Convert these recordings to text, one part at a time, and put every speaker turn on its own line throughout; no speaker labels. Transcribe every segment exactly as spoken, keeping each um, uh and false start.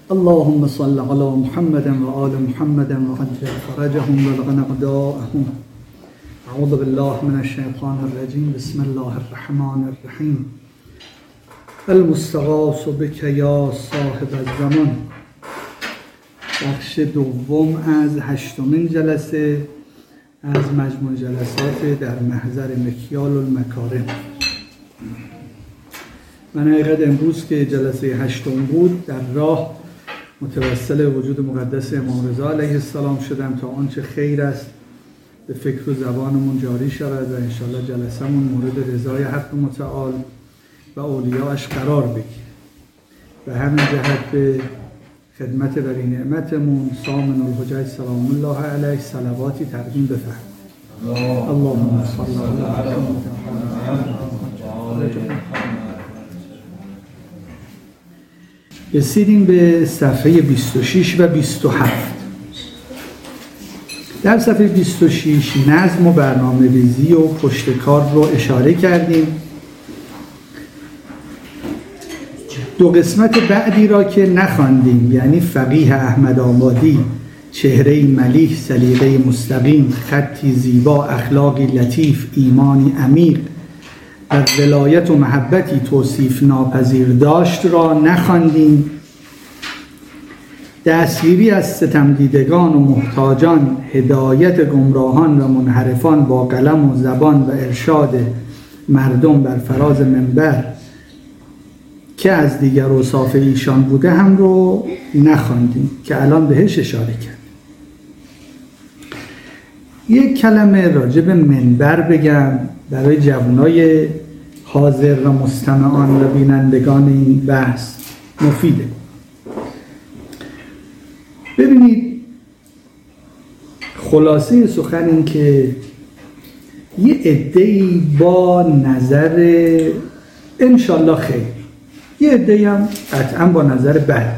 اللهم صل على محمد و آل محمد و عجل فرجهم و لغن اعداءهم. اعوذ بالله من الشیطان الرجیم. بسم الله الرحمن الرحیم. المستغاث بک یا صاحب الزمان. بخش دوم از هشتمین جلسه از مجموع جلسات در محضر مکیال المکارم. من حقیقت امروز که جلسه هشتم بود در راه متوسل وجود مقدس امام رضا علیه السلام شدم تا آنچه خیر است به فکر و زبانمون جاری شود و انشاءالله جلسمون مورد رضای حق متعال و اولیاءش قرار بگیره. به همین جهت به خدمت بری نعمتمون سامن الحجج سلام الله علیه صلواتی تقدیم بفرمایید. اللهم صل علی محمد. رسیدیم به صفحه بیست و شش و بیست و هفت. در صفحه بیست و شش نظم و برنامه ریزی و پشت کار رو اشاره کردیم. دو قسمت بعدی را که نخواندیم، یعنی فقیه احمد آبادی، چهره ملیح، سلیقه مستقیم، خطی زیبا، اخلاقی لطیف، ایمانی عمیق و ولایت و محبتی توصیف ناپذیر داشت را نخواندیم. دستگیری از ستمدیدگان و محتاجان، هدایت گمراهان و منحرفان با قلم و زبان و ارشاد مردم بر فراز منبر که از دیگر اوصاف ایشان بوده هم رو نخواندیم که الان بهش اشاره کرد. یک کلمه راجع به منبر بگم برای جوانای حاضر و مستمعان و بینندگان این بحث مفیده. ببینید، خلاصه سخن این که یه عده‌ای با نظر انشالله خیر، یه عده‌ای هم قطعا با نظر بد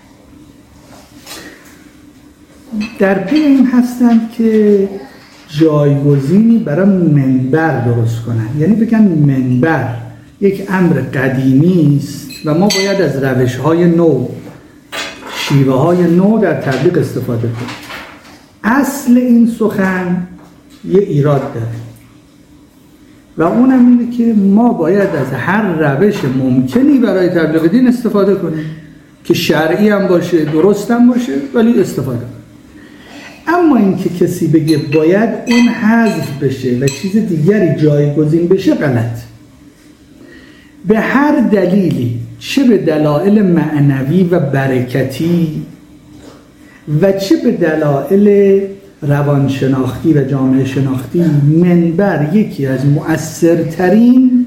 در پی این هستند که جایگزینی برای منبر درست کنن. یعنی بگن منبر یک امر قدیمی است و ما باید از روش‌های نو، شیوه‌های نو در تبلیغ استفاده کنیم. اصل این سخن یه ایراد داره و اونم اینه که ما باید از هر روش ممکنی برای تبلیغ دین استفاده کنیم که شرعی هم باشه، درست هم باشه، ولی استفاده کنیم. اما اینکه کسی بگه باید اون حذف بشه و چیز دیگری جایگزین بشه غلط. به هر دلیلی، چه به دلایل معنوی و برکتی و چه به دلایل روانشناختی و جامعه شناختی، منبر یکی از مؤثرترین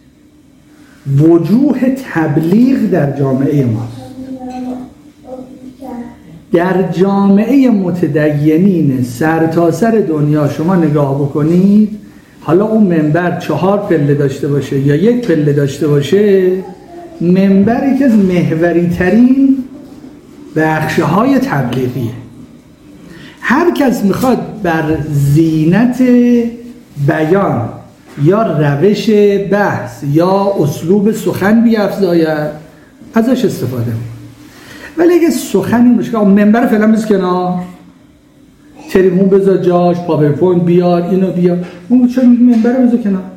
وجوه تبلیغ در جامعه ما. در جامعه متدینین سرتاسر دنیا شما نگاه بکنید، حالا اون منبر چهار پله داشته باشه یا یک پله داشته باشه، منبر یکی از محوری ترین بخش‌های تبلیغیه. هر کس میخواد بر زینت بیان یا روش بحث یا اسلوب سخن بیفزاید ازش استفاده کنه. ولی اگه سخنی باشه که منبر فعلا بذار کنار، تلفن بذار جاش، پاورپوینت بیار، اینو بیار، اون چرا میگه منبر رو بذار کنار؟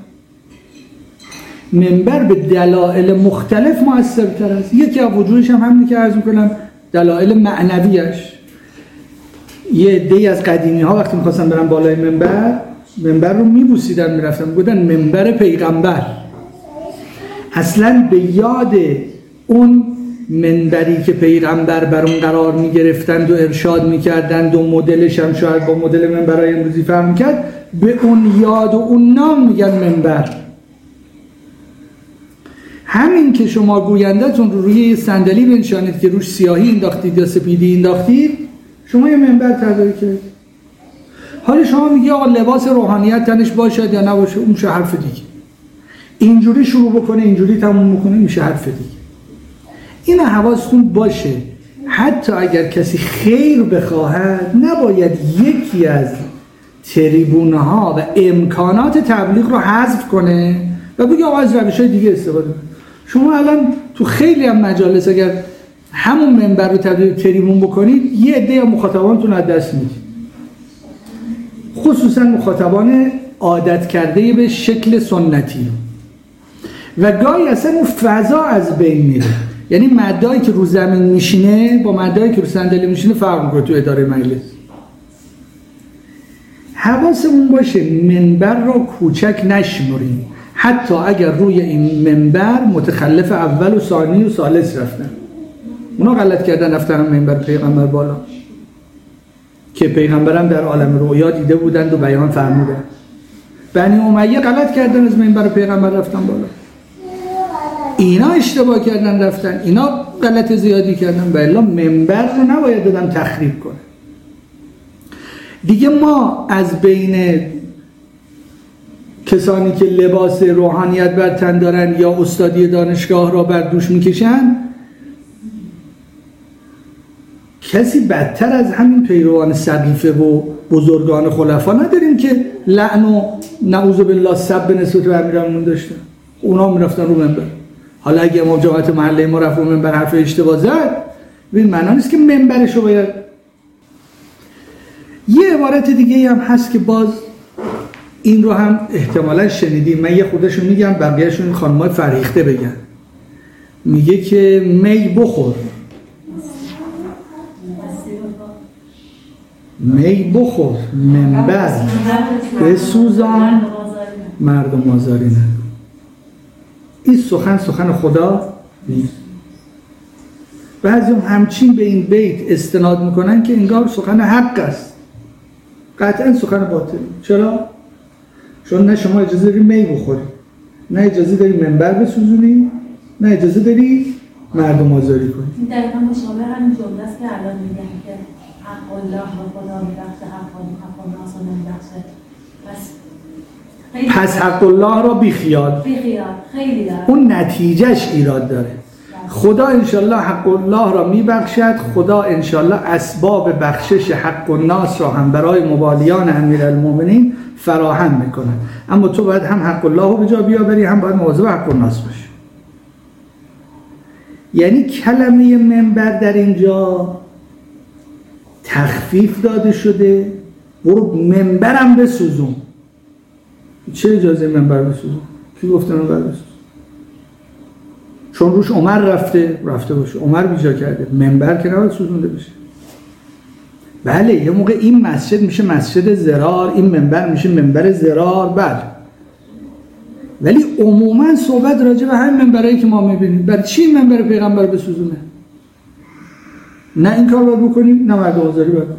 منبر به دلایل مختلف مؤثرتر است. یکی از وجوهش هم همینه که عرض می‌کنم، دلایل معنویش. یه عده‌ای از قدیمی ها وقتی می‌خواستن برن بالای منبر، منبر رو می‌بوسیدن می‌رفتن، می‌گفتن منبر پیغمبر. اصلاً به یاد اون منبری که پیغمبر بر اون قرار می‌گرفتند و ارشاد می‌کردند و مدلش هم شاید با مدل منبرای امروزی فرق می‌کرد، به اون یاد و اون نام میگن منبر. همین که شما گوینده‌تون رو روی صندلی بنشانید که روش سیاهی انداختید یا سپیدی انداختید، شما یه منبر طراحی کردید. حالا شما میگی آقا لباس روحانیت تنش باشد یا نباشه، اون میشه حرف دیگه. اینجوری شروع بکنه، اینجوری تموم بکنه، میشه حرف دیگه. این حواستون باشه، حتی اگر کسی خیر بخواهد نباید یکی از تریبونه ها و امکانات تبلیغ رو حذف کنه و بگه آقا از روش‌های دیگه استفاده کنه. شما الان تو خیلی هم مجالس اگر همون منبر رو تبدیل تریبون بکنید، یه عده مخاطبانتون از دست میدید، خصوصا مخاطبان عادت کرده به شکل سنتی، و گاهی اصلا اون فضا از بین میره. یعنی مدعی که رو زمین میشینه با مدعی که رو صندلی میشینه فرق میکنه تو اداره مجلس. حواسمون باشه منبر رو کوچک نشمریم، حتی اگر روی این منبر متخلف اول و ثانی و ثالث رفتن. اونا غلط کردن رفتن منبر پیغمبر بالا که پیغمبرم در عالم رؤیا دیده بودند و بیان فرمودند. بنی امیه غلط کردن از منبر پیغمبر رفتن بالا. اینا اشتباه کردن رفتن، اینا غلط زیادی کردن، بلا منبر رو نباید دادم تخریب کنه. دیگه ما از بین کسانی که لباس روحانیت بر تن دارن یا استادی دانشگاه را بر دوش میکشن، کسی بدتر از همین پیروان صدیفه و بزرگان خلفا نداریم که لعن و نعوذ بالله سب به نسبت به امیرالمومنین داشتن. اونا میرفتن رو منبر. حالا اگه امام جماعت محله ما رفت رو منبر حرف اشتباه زد، ببین معنا نیست که منبرش رو باید. یه عبارت دیگه هم هست که باز این رو هم احتمالا شنیدیم، من یه خودشو میگم بقیه‌شون این خانم‌های فریخته بگن. میگه که می بخور، می بخور منبر بسوزان مردم آزاری نکن. این سخن سخن خدا نیست. بعضی هم همچین به این بیت استناد میکنن که انگار سخن حق است. قطعا سخن باطل. چرا؟ چون نه شما اجازه داری می بخوری، نه اجازه داری منبر بسوزونی، نه اجازه داری مردم آزاری کنی.
این دقیقا مشابه همین جمله است که الان میگن که حق الله و خدا میبخشه، حق الناس نمیبخشه. پس
پس حق الله را بیخیال.
بیخیال خیلی داره.
اون نتیجهش ایراد داره. خدا انشالله حق الله را میبخشد، خدا انشالله اسباب بخشش حق الناس را هم برای موالیان امیرالمومنین فراهم میکنه. اما تو باید هم حق الله رو به جا بیاوری، هم باید مواظب حق الناس باشی. یعنی کلمه منبر در اینجا تخفیف داده شده. برو منبرم بسوزون. چه اجازه منبر بسوزون؟ کی گفته منبر بسوزون؟ چون روش عمر رفته رفته باشه، عمر بیجا کرده، منبر که نباید سوزونده بشه. بله یه موقع این مسجد میشه مسجد ضرار، این منبر میشه منبر ضرار، بله، ولی عموما صحبت راجع به همین منبرایی که ما میبینیم. برای چی منبر پیغمبر بسوزونه؟ نه این کار باید بکنیم، نه مردم آزاری باید.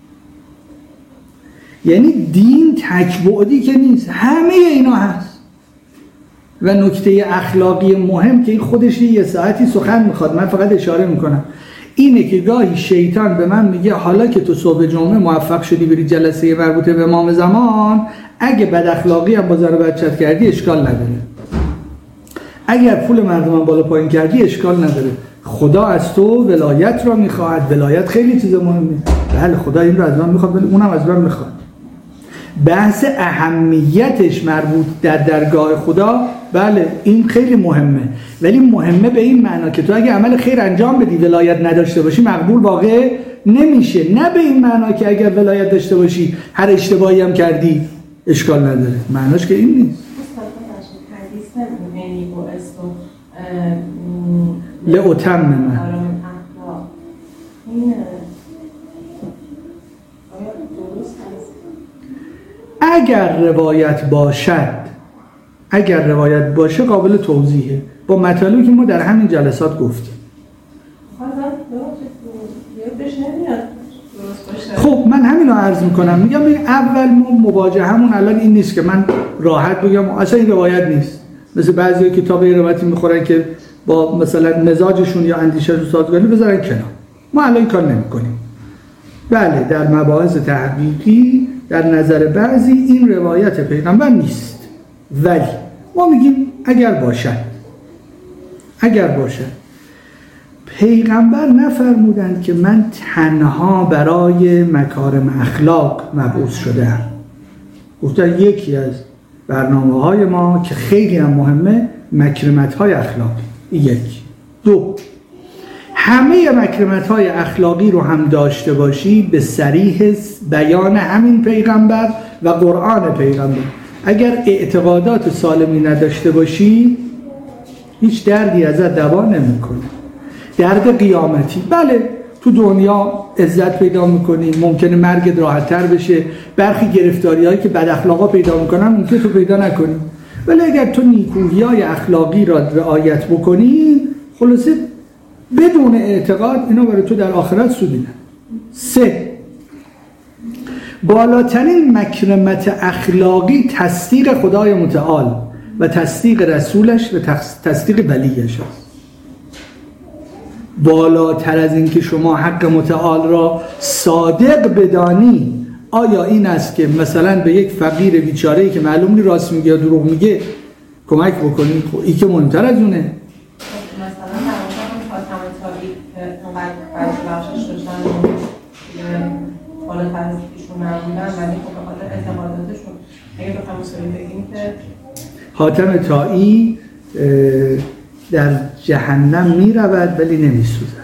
یعنی دین تکبعدی که نیست، همه اینا هست. و نکته اخلاقی مهم که این خودش یه ساعتی سخن میخواد، من فقط اشاره میکنم، اینه که گاهی شیطان به من میگه حالا که تو صبح جمعه موفق شدی بری جلسه مربوطه به امام زمان، اگه بد اخلاقی هم با زن و بچت کردی اشکال نداره، اگر پول مردم هم بالا پایین کردی اشکال نداره، خدا از تو ولایت را میخواد. ولایت خیلی چیز مهمه. بله خدا این رو از من میخواد، ولی اونم از من میخواد. بحث اهمیتش مربوط در درگاه خدا، بله این خیلی مهمه، ولی مهمه به این معنا که تو اگه عمل خیر انجام بدی ولایت نداشته باشی مقبول واقع نمیشه. نه به این معنا که اگر ولایت داشته باشی هر اشتباهی هم کردی اشکال نداره. معناش که این نیست. لأتم من اگر روایت باشد، اگر روایت باشه قابل توضیحه با مطالبی که ما در همین جلسات گفتیم. خب من همین رو عرض میکنم، میگم اول ما مواجهمون الان این نیست که من راحت بگم اصلا این روایت نیست، مثل بعضی کتاب روایتی میخورن که با مثلا مزاجشون یا اندیشهشون سازگاری بذارن کنار. ما الان این کار نمی کنیم. بله در مباحث تحقیقی در نظر بعضی این روایت پیغمبر نیست، ولی ما میگیم اگر باشد، اگر باشد. پیغمبر نفرمودند که من تنها برای مکارم اخلاق مبعوث شده‌ام. گفتن یکی از برنامه‌های ما که خیلی هم مهمه مکرمت‌های اخلاقی. یک. دو، همه مکرمت‌های اخلاقی رو هم داشته باشی به صریح بیان همین پیغمبر و قرآن پیغمبر. اگر اعتقادات سالمی نداشته باشی هیچ دردی ازت دوا نمی‌کنه. درد قیامتی، بله تو دنیا عزت پیدا می‌کنی، ممکنه مرگت راحت‌تر بشه، برخی گرفتاری‌هایی که بد اخلاقا پیدا می‌کنن ممکنه تو پیدا نکنی، ولی اگر تو نیکویی‌های اخلاقی را رعایت بکنی خلاصه بدون اعتقاد اینا برای تو در آخرت سودی نه. سه، بالاترین مکرمت اخلاقی تصدیق خدای متعال و تصدیق رسولش و تصدیق ولیش است. بالاتر از این که شما حق متعال را صادق بدانی، آیا این است که مثلا به یک فقیر بیچاره‌ای که معلوم نیست راست میگه یا دروغ میگه کمک بکنی؟ خب این که مهمتر از اونه.
مثلا در واقع خاتم تاریخ که اونقدر بعضی بخشش داشتن بالاتر از ایشون نبودن، ولی خب به خاطر اعتقاداتشون اگه بخوایم اصولی بگیم که
حاتم طایی در جهنم می رود ولی نمی سوزد،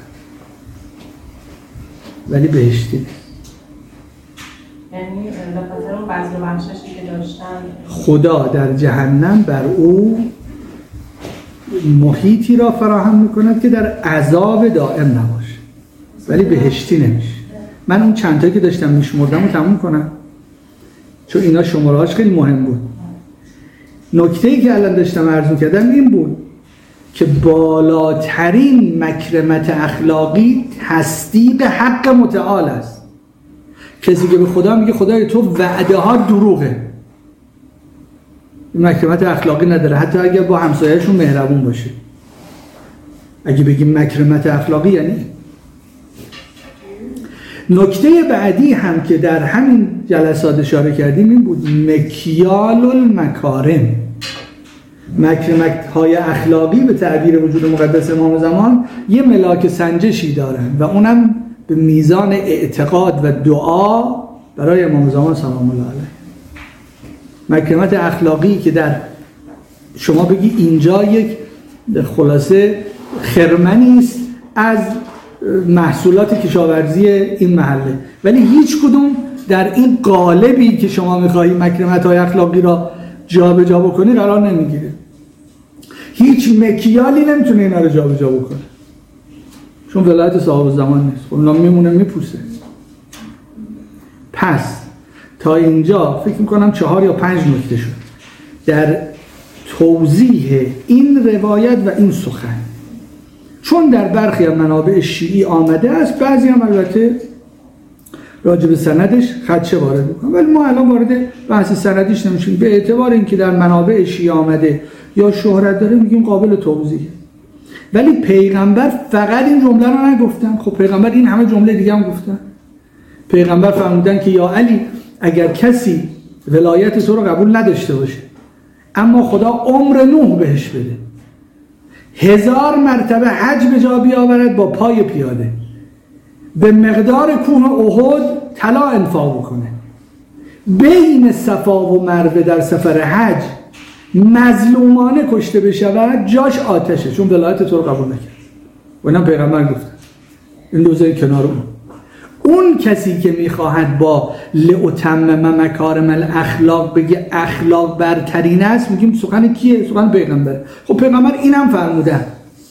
ولی بهشتی نیست.
یعنی به خاطر اون بعضی بخششی که داشتن
خدا در جهنم بر او محیطی را فراهم میکند که در عذاب دائم نباشه، ولی بهشتی نمیشه. من اون چند تا که داشتم میشمردم رو تموم کنم چون اینا شمارهاش خیلی مهم بود. نکته‌ای که الان داشتم عرض می‌کردم این بود که بالاترین مکرمت اخلاقی تصدیق حق متعال است. کسی که به خدا میگه خدای تو وعده ها دروغه، این مکرمت اخلاقی نداره، حتی اگر با همسایه‌شون مهربون باشه. اگه بگیم مکرمت اخلاقی یعنی. نکته بعدی هم که در همین جلسات اشاره کردیم این بود مکیال المکارم. مکرمت های اخلاقی به تعبیر وجود مقدس امام زمان یه ملاک سنجشی دارن و اونم به میزان اعتقاد و دعا برای امام زمان سلام الله علیه. مکرمت اخلاقی که در شما بگی اینجا یک خلاصه خرمنی است از محصولات کشاورزی این محله، ولی هیچ کدوم در این قالبی که شما میخواهی مکرمت های اخلاقی را جا به جا بکنی قرار نمیگیره. هیچ مکیالی نمیتونه اینا رو جا به جا بکنه چون ولایت صاحب زمان نیست، اونا میمونه میپوسه. پس تا اینجا فکر میکنم چهار یا پنج نکته شد در توضیح این روایت و این سخن، چون در برخی از منابع شیعی آمده است، بعضی هم البته راجع به سندش خدشه وارد میکنم، ولی ما الان وارد بحث سندیش نمیشیم. به اعتبار اینکه در منابع شیعی آمده یا شهرت داره میگیم قابل توضیح. ولی پیغمبر فقط این جمله رو نگفتن. خب پیغمبر این همه جمله دیگه هم گفتن. پیغمبر فرمودن که یا علی اگر کسی ولایت تو رو قبول نداشته باشه اما خدا عمر نوح بهش بده، هزار مرتبه حج به جا بیاورد با پای پیاده، به مقدار کوه احد طلا انفاق بکنه، بین صفا و مروه در سفر حج مظلومانه کشته بشود، جاش آتشه چون ولایت تو رو قبول نکرد. و اینا پیغمبر گفتن. این دوزه کنار اون اون کسی که میخواهد با لأتمم مکارم الاخلاق بگه اخلاق برترین است، میگیم سخن کیه؟ سخن پیغمبر. خب پیغمبر اینم فرمودن،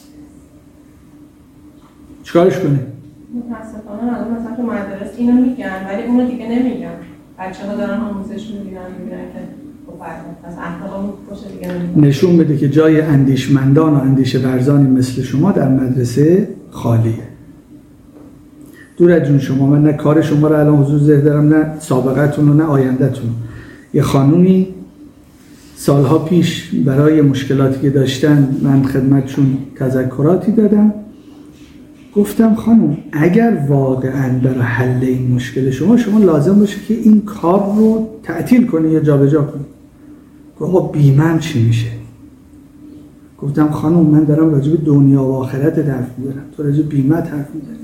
چیکارش کنه؟
متاسفانه الان مثلا تو مدرسه اینو میگن ولی اونو دیگه نمیگن. بچه‌ها دارن آموزش میبینن میبینن که خب پس اخلاقمون باشه دیگه نمیگن.
نشون بده که جای اندیشمندان و اندیشه ورزانی مثل شما در مدرسه خالیه. دور از جون شما، من نه کار شما رو الان حضور ذهن دارم، نه سابقتون و نه آینده‌تون. یه خانومی سالها پیش برای مشکلاتی که داشتن من خدمتشون تذکراتی دادم، گفتم خانم اگر واقعا برای حل این مشکل شما شما لازم باشه که این کار رو تعطیل کنی یا جابجا کنی. گفت بیمه‌ام چی میشه؟ گفتم خانم من دارم راجع به دنیا و آخرت حرف می‌زنم، تو راجع به بیمه حرف می‌زنی.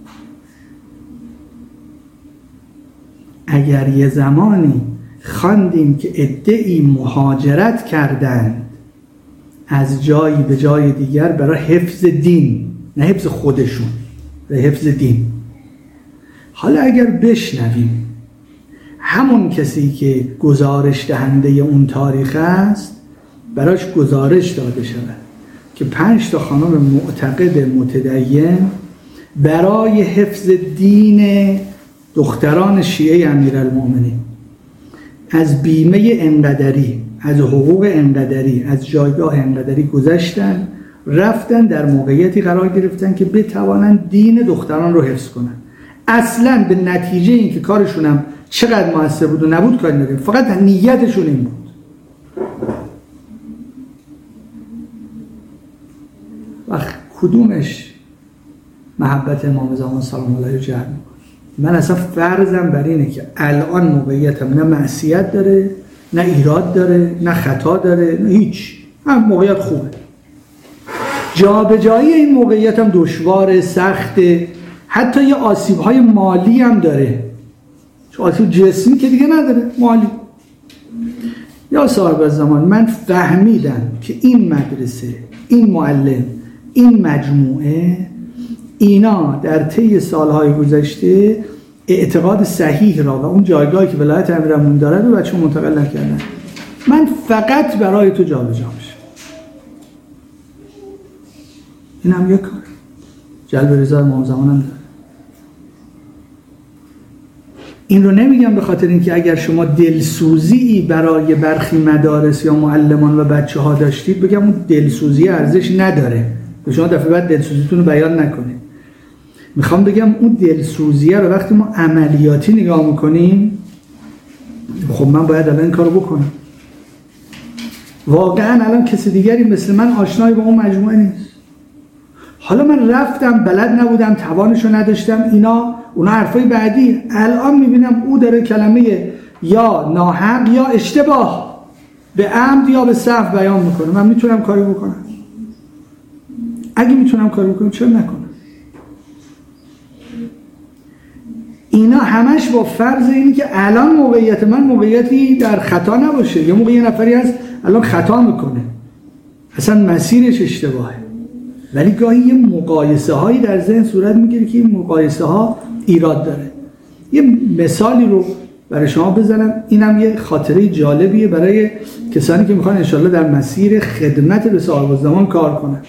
اگر یه زمانی خواندیم که عده‌ای مهاجرت کردند از جایی به جای دیگر برای حفظ دین، نه حفظ خودشون، به حفظ دین. حالا اگر بشنویم همون کسی که گزارش دهنده اون تاریخ است براش گزارش داده شود که پنج تا خانم معتقد متدین برای حفظ دین دختران شیعه امیرالمومنین از بیمه انقدری، از حقوق انقدری، از جایگاه انقدری گذشتن، رفتن در موقعیتی قرار گرفتن که بتوانن دین دختران رو حفظ کنن. اصلا به نتیجه این که کارشون هم چقدر موثر بود و نبود کاری نداریم، فقط نیتشون این بود. و کدومش محبت امام زمان سلام الله علیه جلب می‌کنه؟ من اصلا فرضم بر اینه که الان موقعیتم نه معصیت داره، نه ایراد داره، نه خطا داره، نه هیچ، هم موقعیت خوبه. جا به جایی این موقعیت هم دشواره، سخته، حتی یه آسیب‌های مالی هم داره. چون آسیب جسمی که دیگه نداره، مالی. یا صاحب زمان من فهمیدم که این مدرسه، این معلم، این مجموعه، اینا در طی سالهای گذشته اعتقاد صحیح را و اون جایگاهی که ولایت امیرالمومنین داره به بچه منتقل نکردن. من فقط برای تو جابجا میشم. این هم یک کار جلب رضا امام زمان هم داره. این رو نمیگم به خاطر اینکه اگر شما دلسوزی برای برخی مدارس یا معلمان و بچه ها داشتید بگم اون دلسوزی ارزش نداره، به شما دفعه بعد دلسوزیتون رو بیان نکنید. میخوام بگم اون دلسوزیه رو وقتی ما عملیاتی نگاه میکنیم، خب من باید الان این کارو بکنم. واقعا الان کسی دیگری مثل من آشنایی با اون مجموعه نیست. حالا من رفتم بلد نبودم، توانشو نداشتم، اینا اونا حرفای بعدی. الان میبینم او داره کلمه یا ناحق یا اشتباه به عمد یا به سهو بیان میکنه. من میتونم کاری بکنم؟ اگه میتونم کاری بکنم چرا نکنم؟ اینا همش با فرض اینی که الان موقعیت من موقعیتی در خطا نباشه. یا موقع یه نفری هست الان خطا میکنه، اصلا مسیرش اشتباهه، ولی گاهی یه مقایسه هایی در ذهن صورت میگیره که این مقایسه ها ایراد داره. یه مثالی رو برای شما بزنم، اینم یه خاطره جالبیه برای کسانی که میخوان انشالله در مسیر خدمت به صاحب الزمان کار کنن.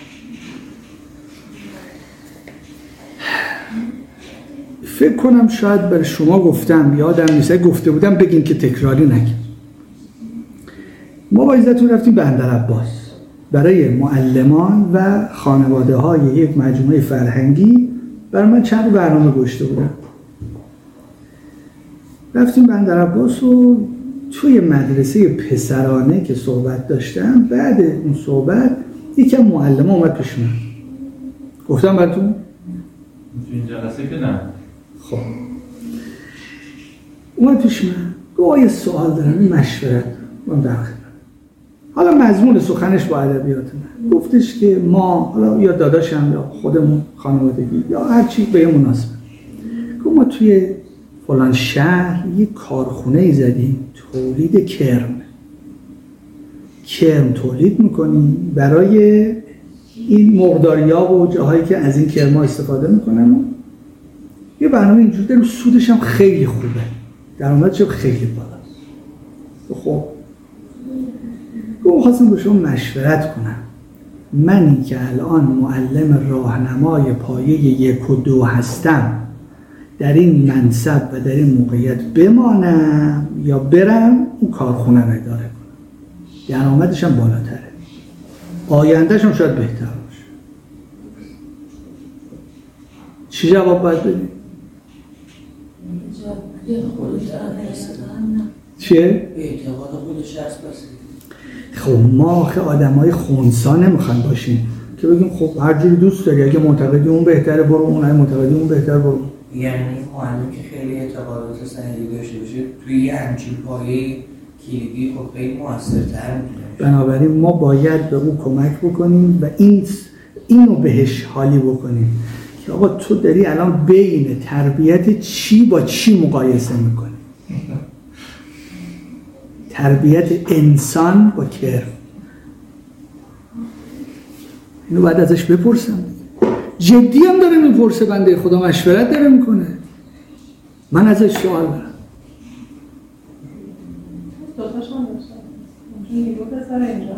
فکر کنم شاید برای شما گفتم، یادم نیست گفته بودم بگین که تکراری نگید. ما با عزتون رفتیم بندرعباس برای معلمان و خانواده های یک مجموعه فرهنگی. برای من چند برنامه گذاشته بودم. رفتیم بندرعباس و توی مدرسه پسرانه که صحبت داشتم، بعد اون صحبت یکم معلمه اومد پیش من. گفتم براتون
تو این جلسه که نه.
خب اومد پیش من گفت یه سوال دارم، این مشورت من در خدمت. حالا مضمون سخنش با ادبیات من گفتش که ما، حالا یا داداشم یا خودمون خانوادگی یا هر چی به یه مناسبت، گفت ما توی فلان شهر یه کارخونه زدیم تولید کرم کرم تولید میکنیم برای این مرغداریا و جاهایی که از این کرما استفاده میکنن. یه برنامه اینجور داریم، سودش هم خیلی خوبه، درآمدش هم خیلی بالاست. خب گفت خواستم با شما مشورت کنم، منی که الان معلم راهنمای پایه یک و دو هستم در این منصب و در این موقعیت بمانم یا برم اون کارخونه رو اداره کنم؟ درآمدش هم بالاتره، آیندهش هم شاید بهتر باشه. چی جواب باید بدیم؟ چیه؟
اعتقاد خود شخص بسید.
خب ما آخه آدم های خونسا نمیخوایم باشیم که بگیم خب هر جوری دوست داری، اگه معتقدی اون بهتره برو، اون اگه معتقدی اون بهتر برو.
یعنی معلم که خیلی اعتقادات صحیحی داشته باشه توی یه همچین پایه کلیدی خب خیلی موثرتر میشه.
بنابراین ما باید به اون کمک بکنیم و این اینو بهش حالی بکنیم که آقا تو داری الان بین تربیت چی با چی مقایسه میکنی؟ تربیت انسان با کرم. اینو باید ازش بپرسم. جدی هم داره میپرسه، بنده خدا مشورت داره میکنه، من ازش سوال دارم.
دوتاشون داشتم اینجا نیرو پسر اینجا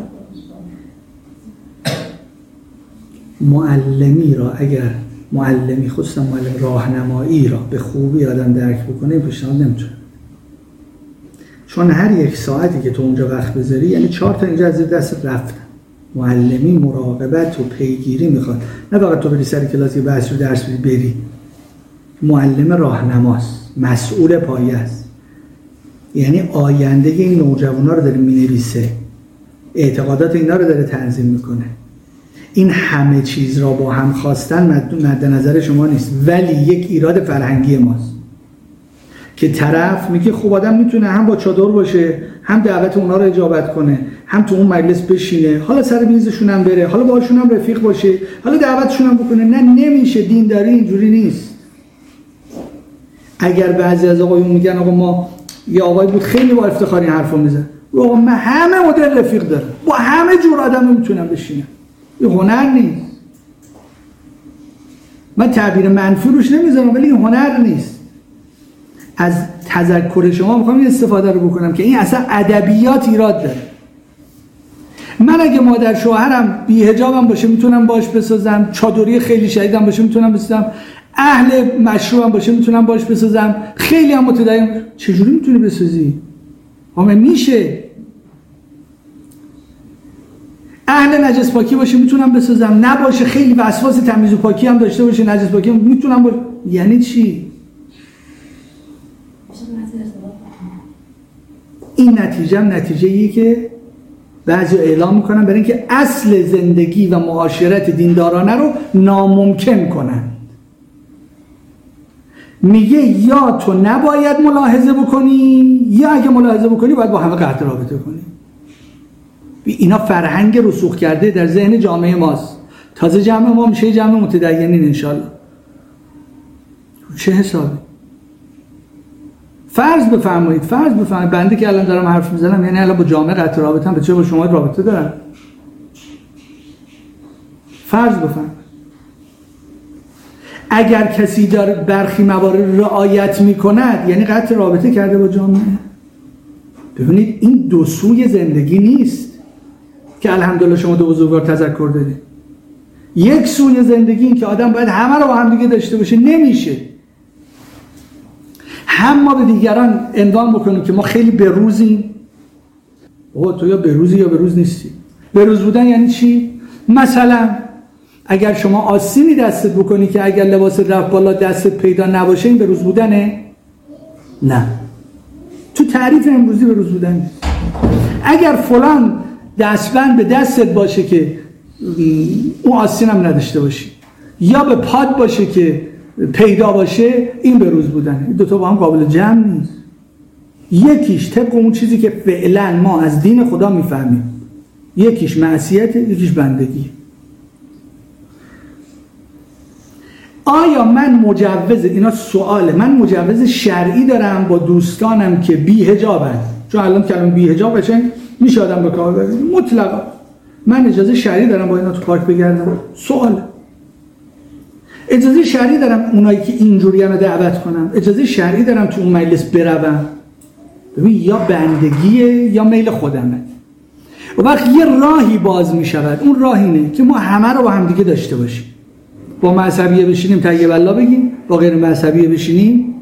معلمی را اگر معلمی خصوصا معلم راهنمایی را به خوبی آدم درک بکنه پیشنهاد نمیتونه، چون هر یک ساعتی که تو اونجا وقت بذاری یعنی چهار تا اینجا از زیر دست رفتن. معلمی مراقبت و پیگیری میخواد، نه فقط تو بری سر کلاس یه بحث رو درس بدی بری. معلم راهنماست، مسئول پایه است، یعنی آینده این نوجوانا رو داره مینویسه، اعتقادات اینا رو داره تنظیم میکنه. این همه چیز را با هم خواستن مد نظر شما نیست، ولی یک ایراد فرهنگی ماست که طرف میگه خوب آدم میتونه هم با چادر باشه، هم دعوت اونا رو اجابت کنه، هم تو اون مجلس بشینه، حالا سر میزشون هم بره، حالا باهاشون هم رفیق باشه، حالا دعوتشون هم بکنه. نه نمیشه، دینداری اینجوری نیست. اگر بعضی از آقایون میگن آقا ما یه آقای بود خیلی با افتخار این حرفو میزنه، آقا من همه مدل رفیق دارم، با همه جور آدم میتونم بشینم. این هنر نیست. من تعبیر منفی روش نمیذارم، ولی این هنر نیست. از تذکر شما میخوام این استفاده رو بکنم که این اصلا ادبیات ایراد داره. من اگه مادر شوهرم بی حجابم باشه میتونم باش بسازم، چادری خیلی شدیدم باشه میتونم بسازم، اهل مشروبم باشه میتونم باش بسازم، خیلی هم متدین. چجوری میتونی بسازی؟ همه میشه. اهل نجس پاکی باشه میتونم بسازم، نباشه خیلی وسواس تمیز و پاکی هم داشته باشه، نجس پاکی هم میتونم باشه. یعنی چی؟ این نتیجه هم نتیجه ایه که بعضی اعلام میکنن برای اینکه اصل زندگی و معاشرت دیندارانه رو ناممکن کنن. میگه یا تو نباید ملاحظه بکنی، یا اگه ملاحظه بکنی باید با همه قطع رابطه کنی. اینا فرهنگ رسوخ کرده در ذهن جامعه ماست. تازه جمع ما میشه جمع متدینین انشالله. چه حسابی؟ فرض بفرمایید فرض بفرمایید بنده که الان دارم حرف میزنم، یعنی الان با جامعه قطع رابطه هم، به چه با شما رابطه دارم؟ فرض بفرمایید اگر کسی داره برخی موارد رعایت میکند یعنی قطع رابطه کرده با جامعه. ببینید این دو سوی زندگی نیست که الحمدلله شما دو بزرگوار تذکر دادید. یک سوی زندگی این که آدم باید همه رو با هم دیگه داشته باشه، نمیشه. هم ما به دیگران عنوان بکنیم که ما خیلی بروزیم. اوه تو یا بروزی یا بروز نیستی. بروز بودن یعنی چی؟ مثلا اگر شما آستینی دستت بکنی که اگر لباس رفت بالا دستت پیدا نباشه، این بروز بودنه؟ نه. تو تعریف امروزی بروز بودن نیست. اگر فلان دستبند به دستت باشه که اون آستین هم نداشته باشی، یا به پاد باشه که پیدا باشه، این بروز بودنه. این دوتا با هم قابل جمع نیست. یکیش طبق اون چیزی که فعلا ما از دین خدا میفهمیم، یکیش معصیت، یکیش بندگی. آیا من مجوز، اینا سواله، من مجوز شرعی دارم با دوستانم که بی حجابن؟ چون الان کلمه بی حجاب بچن میشه آدم به کار ببره مطلقا. من اجازه شرعی دارم با اینا تو پارک بگردم؟ سواله. اجازه شرعی دارم اونایی که اینجوری هم دعوت کنم؟ اجازه شرعی دارم تو اون مجلس بروم؟ ببین یا بندگیه یا میل خودمه. و وقت یه راهی باز میشود، اون راه اینه که ما همه رو با هم دیگه داشته باشیم. با مذهبیه بشینیم طیب الله بگیم، با غیر مذهبیه بشینیم.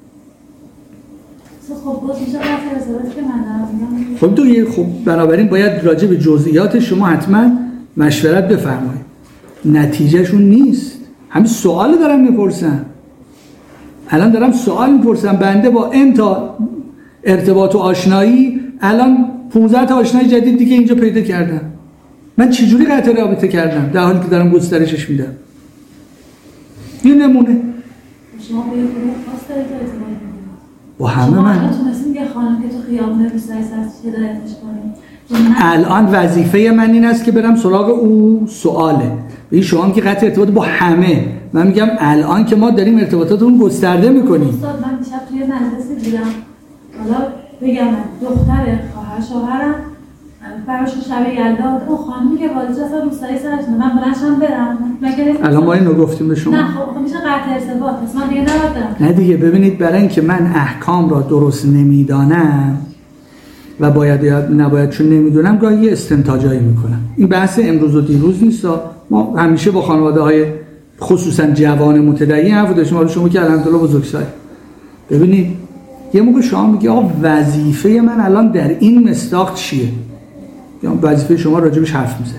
خب باز میشه رفت ازدواج که من
خب تو یه خب بنابراین باید راجع به جزئیات شما حتما مشورت بفرمایید. نتیجهشون نیست. همین سوال دارم میپرسن. الان دارم سوال میپرسم. بنده با این تا ارتباط و آشنایی الان پانزده تا آشنای جدید دیگه اینجا پیدا کردم. من چجوری قطع رابطه کردم در حالی که دارم گسترشش میدم؟ یه نمونه.
شما به یه گروه خاص دارید ازدواج می‌کنید.
با همه من.
شما تونستین یه خانم که تو خیابون روستایی هست هدایتش کنید.
الان وظیفه من این است که برم سراغ او. سواله. این شما که قطع ارتباط با همه. من میگم الان که ما داریم ارتباطاتمون گسترده میکنیم.
استاد من دیشب توی مجلسی دیدم. حالا بگم دختر خواهر شوهرم براشون شب یلدا اون خانمی که والدش اصلا روستایی سرش من بلنشم برم مگه
الان ما اینو گفتیم به شما؟
نه خب میشه قطع ارتباط پس من دیگه نباید برم.
نه دیگه ببینید برای اینکه من احکام را درست نمیدانم و باید یا نباید چون نمیدونم گاهی یه استنتاجایی میکنم. این بحث امروز و دیروز نیست. ما همیشه با خانواده های خصوصا جوان متدین حرف داشتیم. حالا شما که الحمدلله بزرگسال ببینید یه موقع شما میگه آقا وظیفه من الان در این مصداق چیه؟ یا وظیفه شما راجبش حرف میزنه.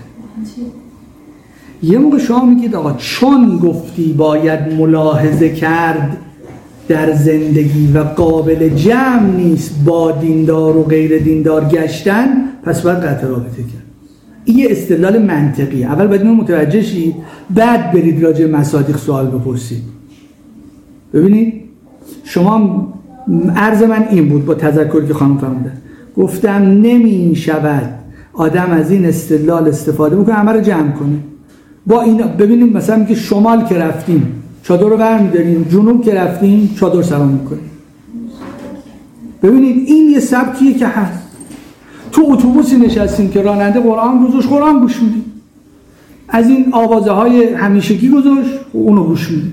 یه موقع شما میگید آقا چون گفتی باید ملاحظه کرد در زندگی و قابل جمع نیست با دیندار و غیر دیندار گشتن، پس باید قطع رابطه کرد. این یه استدلال منطقی. اول باید اینو متوجه شید، بعد برید راجع به مصادیق سوال بپرسید. ببینید شما عرض من این بود با تذکری که خانم فرمودن، گفتم نمی شود آدم از این استدلال استفاده بکنه همه رو جمع کنه. با این ببینید مثلا میگه شمال که رفتیم چادر رو برمی‌داریم، جنوب که رفتیم چادر سلام می‌کنیم. ببینید این یه سبکیه که هست. تو اتوبوسی نشستیم که راننده قرآن گذاشت، قرآن گوش میدیم. از این آوازه‌های همیشگی گذاشت، اونو گوش میدیم.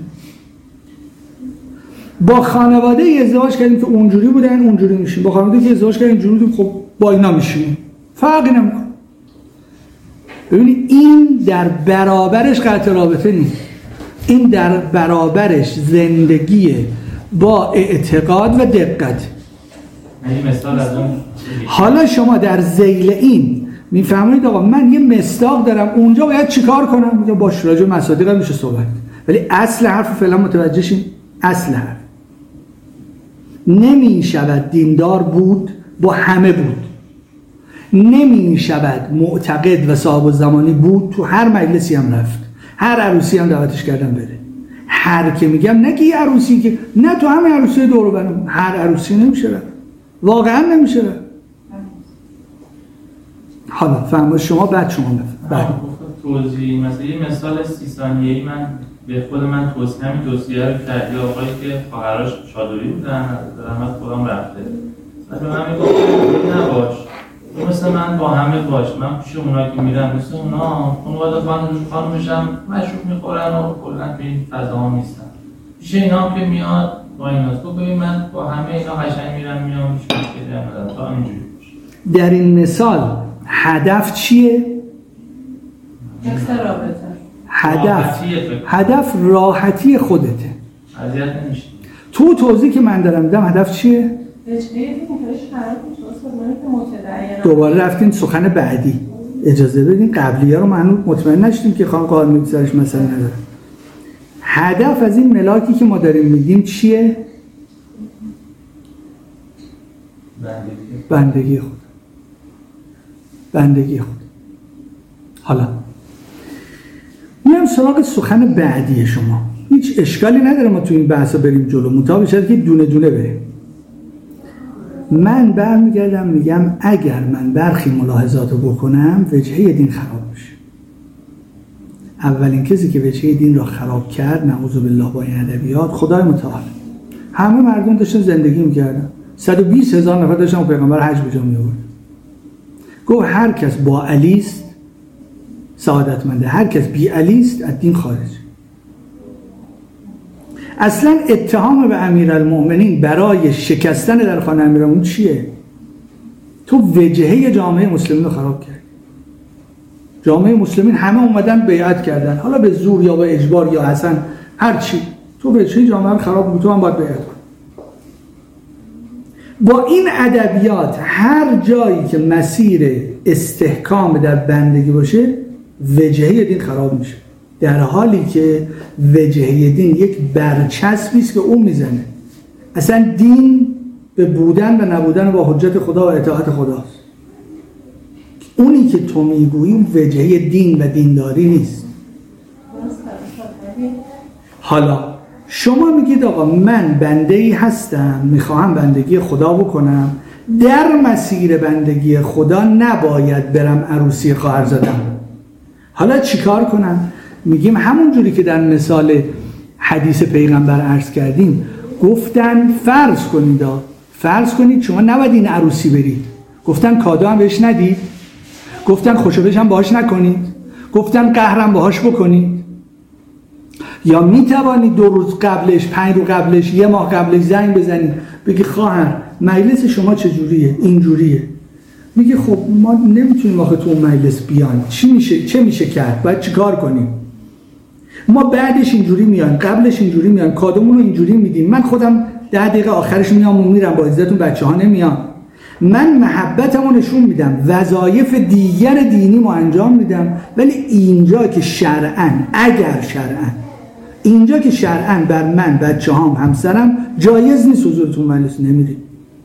با خانواده ازدواج کردیم که اونجوری بودن اونجوری میشیم، با خانواده که ازدواج کردیم اینجوری بودیم خب با اینا میشیم، فرقی نمیکنه. ببینید این در برابرش قطع رابطه نیست، این در برابرش زندگی با اعتقاد و دقت. حالا شما در ذیل این میفهمید آقا من یه مصداق دارم اونجا باید چیکار کنم؟ میگم باش راجع به مصادیق میشه صحبت، ولی اصل حرف فعلا متوجه شین. اصل حرف نمی شود دیندار بود با همه بود، نمی شود معتقد و صاحب الزمانی بود تو هر مجلسی هم رفت، هر عروسی هم دعوتش کردن بره. هر که میگم نه که یه عروسی که نه تو همه عروسی دور و برم، هر عروسی نمیشه رفت، واقعا نمیشه رفت. حالا فهمید شما بعد شما بعد
توضیح مثلا یه مثال سی ثانیه‌ای من به خود من توصیه همین توصیه رو کرد یا آقایی که خواهرش چادری بودن رحمت خودم رفته مثلا من میگم نباش مثل من با همه باش، من پیش اونا که میرم مثل اونا خانواده خانم خانمشم مشروب میخورن و کلا به این فضاها نیستن، پیش اینا که میاد با ایناست تو ببین من با همه اینا قشنگ میرم میام هیچ مشکلی ندارم تا اینجوری باشه.
در این مثال هدف چیه؟
اکثر رابطه.
هدف هدف راحتی خودته.
اذیت نمیشی.
تو توضیح که من دارم میدم هدف چیه؟ دوباره رفتین سخن بعدی. اجازه بدین قبلی‌ها رو من مطمئن نشدیم که خانم قائمی سرش مسئله نداره. هدف از این ملاکی که ما داریم میدیم چیه؟
بندگی
بندگی خود. بندگی خود. حالا میام سراغ سخن بعدی شما. هیچ اشکالی نداره ما تو این بحثا بریم جلو، مطابق شد که دونه دونه بریم. من برمیگردم میگم اگر من برخی ملاحظاتو بکنم وجهه دین خراب میشه. اولین کسی که وجهه دین را خراب کرد نعوذ بالله با این ادبیات خدای متعال. همه مردم داشتن زندگی میکردن، صد و بیست هزار نفر داشتن پیغمبر حج به جا میآورد. گفت هر کس با علی است سعادتمنده، هر کس بی علی است از دین خارج. اصلا اتهام به امیرالمؤمنین برای شکستن در خانه امیرالمؤمنین چیه؟ تو وجهه جامعه مسلمین رو خراب کرد. جامعه مسلمین همه اومدن بیعت کردن، حالا به زور یا به اجبار یا حسن هر چی، تو وجهه جامعه رو خراب کنی، تو هم باید بیعت کن. با این ادبیات هر جایی که مسیر استحکام در بندگی باشه وجهه دین خراب میشه، در حالی که وجهه دین یک برچسبی است که اون میزنه. اصلا دین به بودن و نبودن با حجت خدا و اطاعت خداست. اونی که تو میگویی اون وجهه دین و دینداری نیست. حالا شما میگید آقا من بنده‌ای هستم میخواهم بندگی خدا بکنم، در مسیر بندگی خدا نباید برم عروسی خواهر زدم. حالا چیکار کنم؟ میگیم همون جوری که در مثال حدیث پیغمبر عرض کردیم، گفتن فرض کنید فرض کنید شما نباید این عروسی برید، گفتن کادو هم بهش ندید. گفتن خوشبشم باهاش نکنید، گفتن قهرم باهاش بکنید. یا می توانید دو روز قبلش، پنج روز قبلش، یه ماه قبلش زنگ بزنید بگی خواهر مجلس شما چجوریه؟ اینجوریه. میگه خب ما نمیتونیم آخه تو اون مجلس بیان، چی میشه؟ چه میشه کرد؟ باید چیکار کنیم؟ ما بعدش اینجوری میایم، قبلش اینجوری میایم، کادومون رو اینجوری میدیم. من خودم ده دقیقه آخرش میام و میرم، با عزتون بچه‌ها نمیان. من محبتمو نشون میدم، وظایف دیگر دینیمو انجام میدم، ولی اینجا که شرعاً، اگر شرعاً اینجا که شرعاً بر من، بچه‌هام، همسرم جایز نیست حضورتون مجلس نمیریم.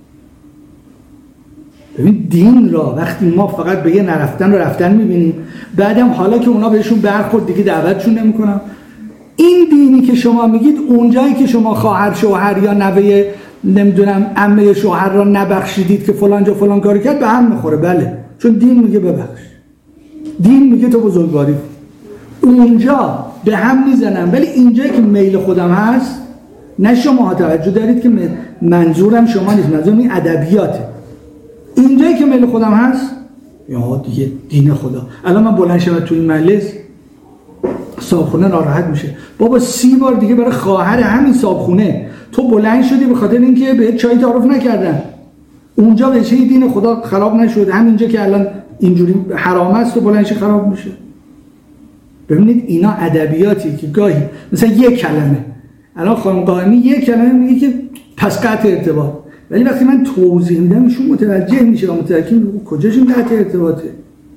ببین دین را وقتی ما فقط به یه نرفتن و رفتن میبینیم، بعدم حالا که اونا بهشون برخورد دیگه دعوتشون نمیکنم. این دینی که شما میگید اونجایی که شما خواهر شوهر یا نوه نمیدونم عمه شوهر را نبخشیدید که فلان جا فلان کاری کرد، به هم میخوره. بله، چون دین میگه ببخش، دین میگه تو بزرگواری. اونجا به هم میزنم، ولی اینجایی که میل خودم هست، نه شما توجه دارید که منظورم شما نیست، منظورم این ادبیاته. اینجایی که میل خودم هست یا دیگه دین خدا. الان من بلند شدم تو این مجلس، صاحبخونه ناراحت میشه، بابا سی بار دیگه برای خواهر همین صاحبخونه تو بلند شدی به خاطر اینکه بهت چای تعارف نکردن، اونجا بهش دین خدا خراب نشد، همینجا که الان اینجوری حرام است و بلند شه خراب میشه. ببینید اینا ادبیاتی که گاهی مثلا یک کلمه، الان خانم قائمی یک کلمه میگه که پس قطع ارتباط، ولی وقتی من توضیح میدم ایشون متوجه میشه و متوجه میشه کجاشون قطع ارتباطه.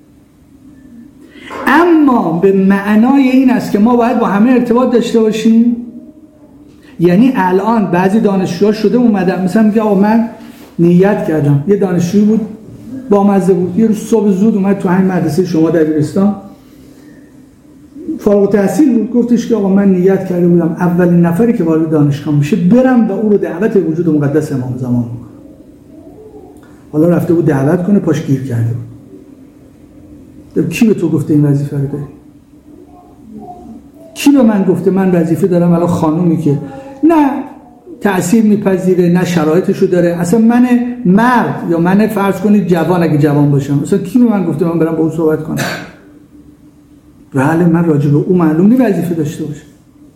اما به معنای این است که ما باید با همه ارتباط داشته باشیم. یعنی الان بعضی دانشجوها شده اومدن مثلا میگه آقا من نیت کردم، یه دانشجویی بود با مزه بود، یه روز صبح زود اومد تو همین مدرسه شما دبیرستان، فارغ التحصیل بود، گفتش که آقا من نیت کرده بودم اولین نفری که وارد دانشگاه میشه برم و او رو دعوت وجود مقدس امام زمان بکنم. حالا رفته بود دعوت کنه، پاش گیر کرده بود. کی به تو گفته این وظیفه رو داری؟ کی به من گفته من وظیفه دارم الان خانومی که نه تأثیر میپذیره نه شرایطشو داره، اصلا من مرد یا من فرض کنید جوان اگه جوان باشم، اصلا کی به من گفته من برم با اون صحبت کنم؟ بله من راجع به اون معلوم نی وظیفه داشته باشه.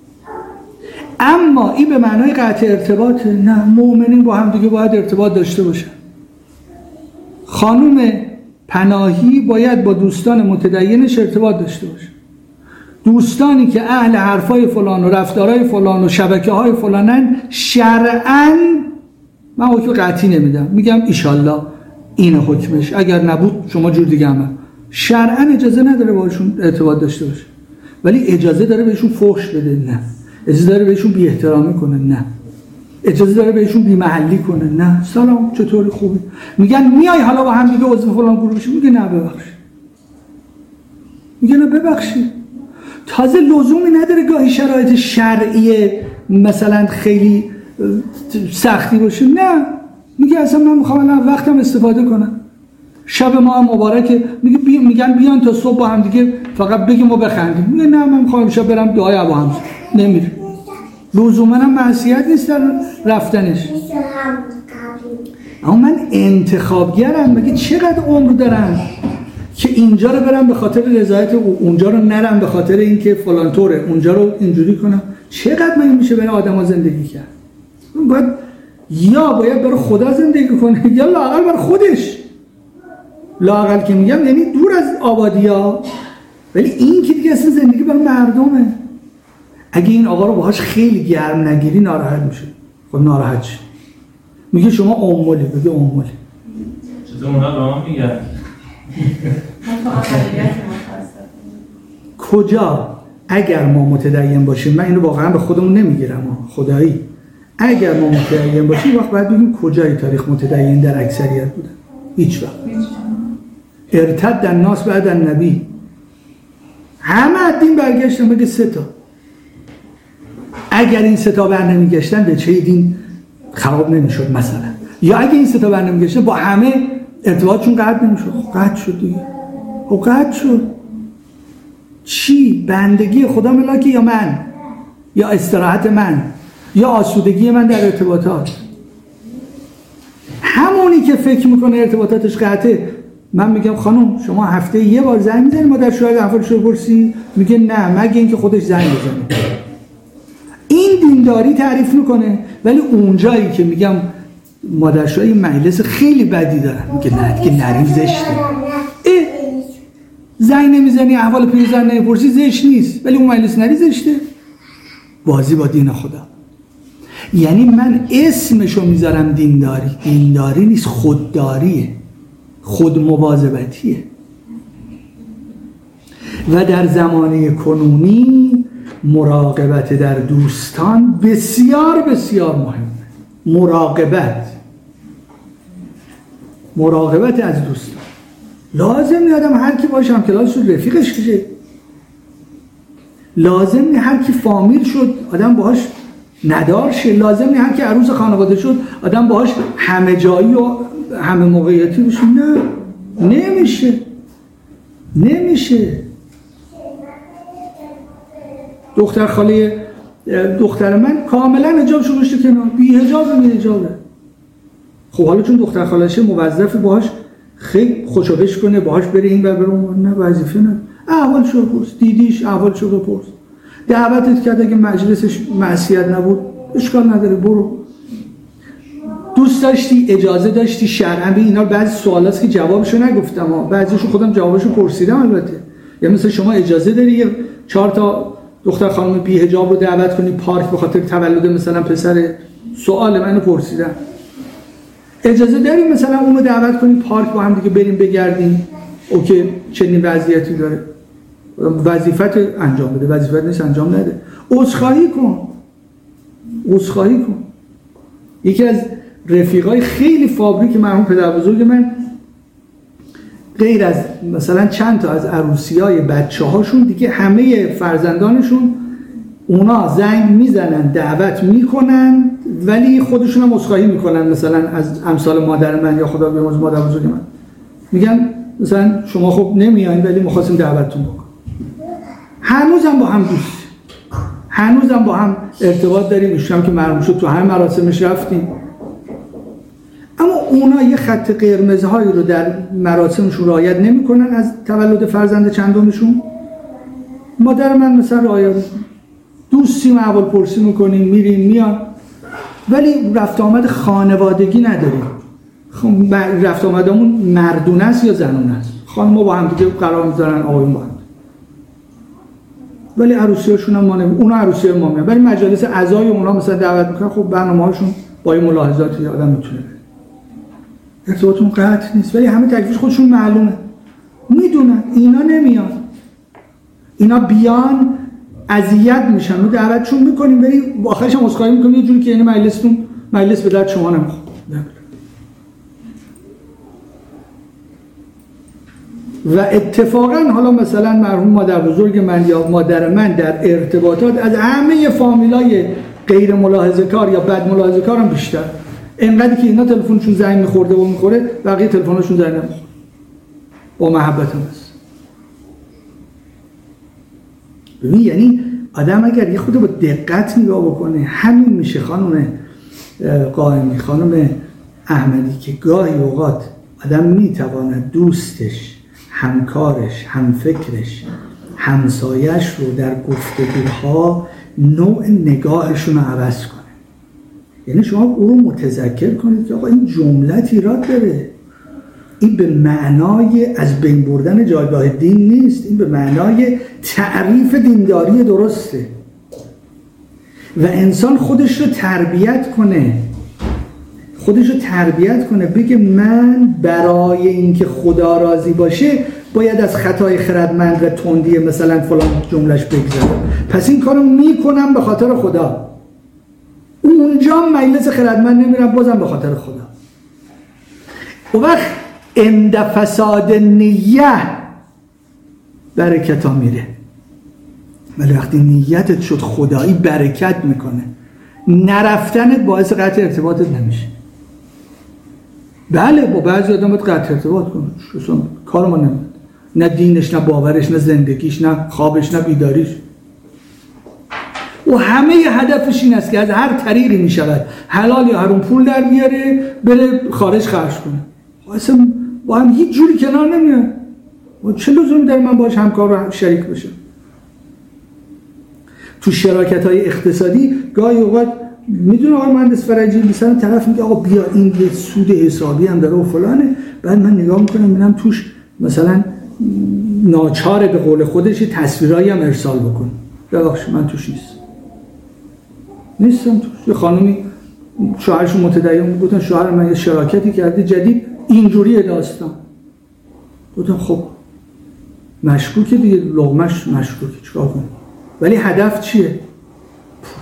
اما این به معنای قطع ارتباطه؟ نه، مؤمنین با هم دیگه باید ارتباط داشته باشن. خانوم پناهی باید با دوستان متدینش ارتباط داشته باشه. دوستانی که اهل حرفای فلان و رفتارهای فلان و شبکه‌های فلانن، شرعاً من حکم قطعی نمیدم، میگم ایشالله این حکمش، اگر نبود شما جور دیگه عمل. شرعاً اجازه نداره باشون ارتباط داشته باشه، ولی اجازه داره بهشون فحش بده؟ نه. اجازه داره بهشون بی احترامی کنه؟ نه. اجازه داره بهشون بی محلی کنه؟ نه. سلام چطوری، خوبی؟ میگن میای حالا با هم دیگه عضو فلان گروه بشیم؟ میگه نه ببخش. میگه نه ببخشید. تازه لزومی نداره گاهی شرایط شرعی مثلا خیلی سختی باشه، نه. میگه اصلا من میخوام الان وقتم استفاده کنم، شب ما هم مبارکه، میگه بی... میگن بیان تا صبح با هم دیگه فقط بگیم و بخندیم. میگه نه من میخوام شب برم دعای ابو حمزه. نمیره. لزوما هم معصیت نیست در رفتنش. اما من انتخابگرم. میگه چقدر عمر دارم که اینجا رو برم به خاطر رضایت او، اونجا رو نرم به خاطر اینکه فلان طوره، اونجا رو اینجوری کنم. چقدر من میشه برای آدم‌ها زندگی کرد؟ باید یا باید برای خدا زندگی کنه یا لااقل برای خودش. لااقل که میگم یعنی دور از آبادی‌ها، ولی این که دیگه اصلا زندگی برای مردمه. اگه این آقا رو باهاش خیلی گرم نگیری ناراحت میشه. خب ناراحت شد. میگه شما امولی، بگه امولی.
چطور اونا به ما میگن؟
کجا اگر ما متدین باشیم، من اینو واقعا به خودمون نمیگیرم خدایی، اگر ما متدین باشیم وقت باید بگیم کجای تاریخ متدین در اکثریت بودن؟ هیچ وقت. ارتد الناس بعد النبی، همه الدین برگشتن بگه سه تا. اگر این سه تا بر نمیگشتن به چه دین خراب نمیشد مثلا، یا اگه این سه تا بر نمیگشتن با همه ارتباطشون قطع نمیشد. قطع شد دیگه. خب قطع شد. چی؟ بندگی خدا ملاکی یا من، یا استراحت من، یا آسودگی من در ارتباطات؟ همونی که فکر میکنه ارتباطاتش قطعه من میگم خانم شما هفته یه بار زنگ میزنی مادر شوهر احوالش رو بپرسی؟ میگه نه، مگه اینکه خودش زنگ بزنه. این دینداری تعریف میکنه. ولی اونجایی که میگم مادر شوهر مجلس خیلی بدی دارن، میگه نه دیگه نریم زشته. زنگ نمیزنی احوال پیرزن نمیپرسی زشت نیست، ولی اون مجلس نری زشته. بازی با دین خدا. یعنی من اسمشو میذارم دینداری، دینداری نیست، خودداریه، خودمواظبتیه. و در زمانه کنونی مراقبت در دوستان بسیار بسیار مهمه. مراقبت مراقبت از دوستان لازم نیست آدم هر کی باشه هم کلاس شد رفیقش کشه، لازم نیست هر کی فامیل شد آدم باهاش ندار شه، لازم نیست هر کی عروس خانواده شد آدم باهاش همه جایی و همه موقعیتی بشه. نه، نمیشه نمیشه. دختر خاله دختر من کاملا حجابشو گذاشته کنار، بی حجاب بی حجابه. خب حالا چون دختر خاله‌شه موظف باهاش خیلی خوشابش کنه، باهاش بره این و بره اون، نه وظیفه نه. احوالشو بپرس، دیدیش احوالشو بپرس، دعوتت کرد اگه مجلسش معصیت نبود اشکال نداره برو. دوست داشتی، اجازه داشتی شرعاً به اینا. بعضی سوالاست که جوابشو نگفتم ها، بعضیشو خودم جوابشو پرسیدم البته. یا مثلا شما اجازه داری یه چهار تا دختر خانم بی حجاب رو دعوت کنی پارک به خاطر تولد مثلا پسر؟ سوال منو پرسیدم. اجازه داری مثلا اونو دعوت کنی پارک با هم دیگه بریم بگردیم؟ اوکی، چنین وضعیتی داره، وظیفت انجام بده، وظیفت نیست انجام نده. عذرخواهی کن عذرخواهی کن. یکی از رفیقای خیلی فابریک مرحوم پدر بزرگ من، غیر از مثلا چند تا از عروسیای بچه هاشون دیگه همه فرزندانشون اونا زنگ میزنن دعوت میکنن، ولی خودشون هم عذرخواهی میکنن مثلا از امثال مادر من یا خدا بیامرز مادر بزرگ من، میگن مثلا شما خب نمیایین ولی می‌خواستیم دعوتتون بکنیم. هنوزم با هم دوست، هنوزم با هم ارتباط داریم. میشم که مرحوم شد تو همه مراسمش رفتیم. اما اونا یه خط قرمزهایی رو در مراسمشون رعایت نمی‌کنن از تولد فرزند چندمشون. مادر من مثلا رعایت می‌کنه، دوستیم، احوال پرسی می‌کنیم، میریم میان، ولی رفت آمد خانوادگی نداریم. خب رفت آمدمون مردونه است یا زنونه است؟ خانم‌ها با هم دیگه قرار می‌ذارن، آقایون با هم، ولی عروسی‌هاشون هم ما نمی... اونا عروسی ما میان، ولی مجالس عزای اونا مثلا دعوت می‌کنن. خب برنامه‌هاشون با این ملاحظاتی آدم میتونه ارتباطون قطع نیست، ولی همه تکلیفش خودشون معلومه، میدونن اینا نمیان، اینا بیان اذیت میشن. ما دعوتشون میکنیم ولی آخرش هم عذرخواهی میکنیم یه جوری که یعنی مجلستون مجلس به درد شما نمیخوره. و اتفاقا حالا مثلا مرحوم مادر بزرگ من یا مادر من در ارتباطات از همه فامیلای غیر ملاحظه کار یا بد ملاحظه کار هم بیشتر. اینقدر که اینا تلفنشون زنگ میخورده و میخوره، بقیه تلفنشون زنگ نمیخوره، با محبت هم هست. ببین یعنی آدم اگر یه خود با دقت نگاه بکنه همین میشه. خانم قائمی، خانم احمدی، که گاهی اوقات آدم میتواند دوستش، همکارش، همفکرش، همسایش رو در گفتگوها نوع نگاهشون رو عوض کنه. یعنی شما او رو متذکر کنید که آقا این جملت ایراد داره، این به معنای از بین بردن جایگاه دین نیست، این به معنای تعریف دینداری درسته. و انسان خودش رو تربیت کنه، خودش رو تربیت کنه بگه من برای اینکه خدا راضی باشه باید از خطای خردمند و تندی مثلا فلان جملهش بگذارم، پس این کارو میکنم به خاطر خدا. اونجا مجلس خردمند نمیرم، بازم به خاطر خدا. و وقت اند فساد نیه برکت ها میره، ولی وقتی نیتت شد خدایی برکت میکنه. نرفتنت باعث قطع ارتباطت نمیشه. بله با بعضی آدم باید قطع ارتباط کنه، شوشون کار ما نمیاد، نه دینش، نه باورش، نه زندگیش، نه خوابش، نه بیداریش. و همه هدفش این است که از هر طریقی میشود حلال یا حرام پول در بیاره، بره خارج خرج کنه. اصلا با هم هیچ جوری کنار نمیان. و چه لزومی داره من باش همکار و شریک بشم؟ تو شراکت‌های اقتصادی گاهی اوقات میدونه آقای مهندس فرجی مثلا طرف میگه آقا بیا این یه سود حسابی هم داره و فلانه، بعد من نگاه میکنم میبینم توش مثلا ناچاره به قول خودش تصویرایی هم ارسال بکن. ببخشید من توش نیست نیستم توش. یه خانمی شوهرشون متدین بود، گفتن شوهر من یه شراکتی کرده جدید اینجوریه داستان. گفتم خب مشکوکه دیگه، لقمش مشکوکه، چیکار کنم؟ ولی هدف چیه؟ پول.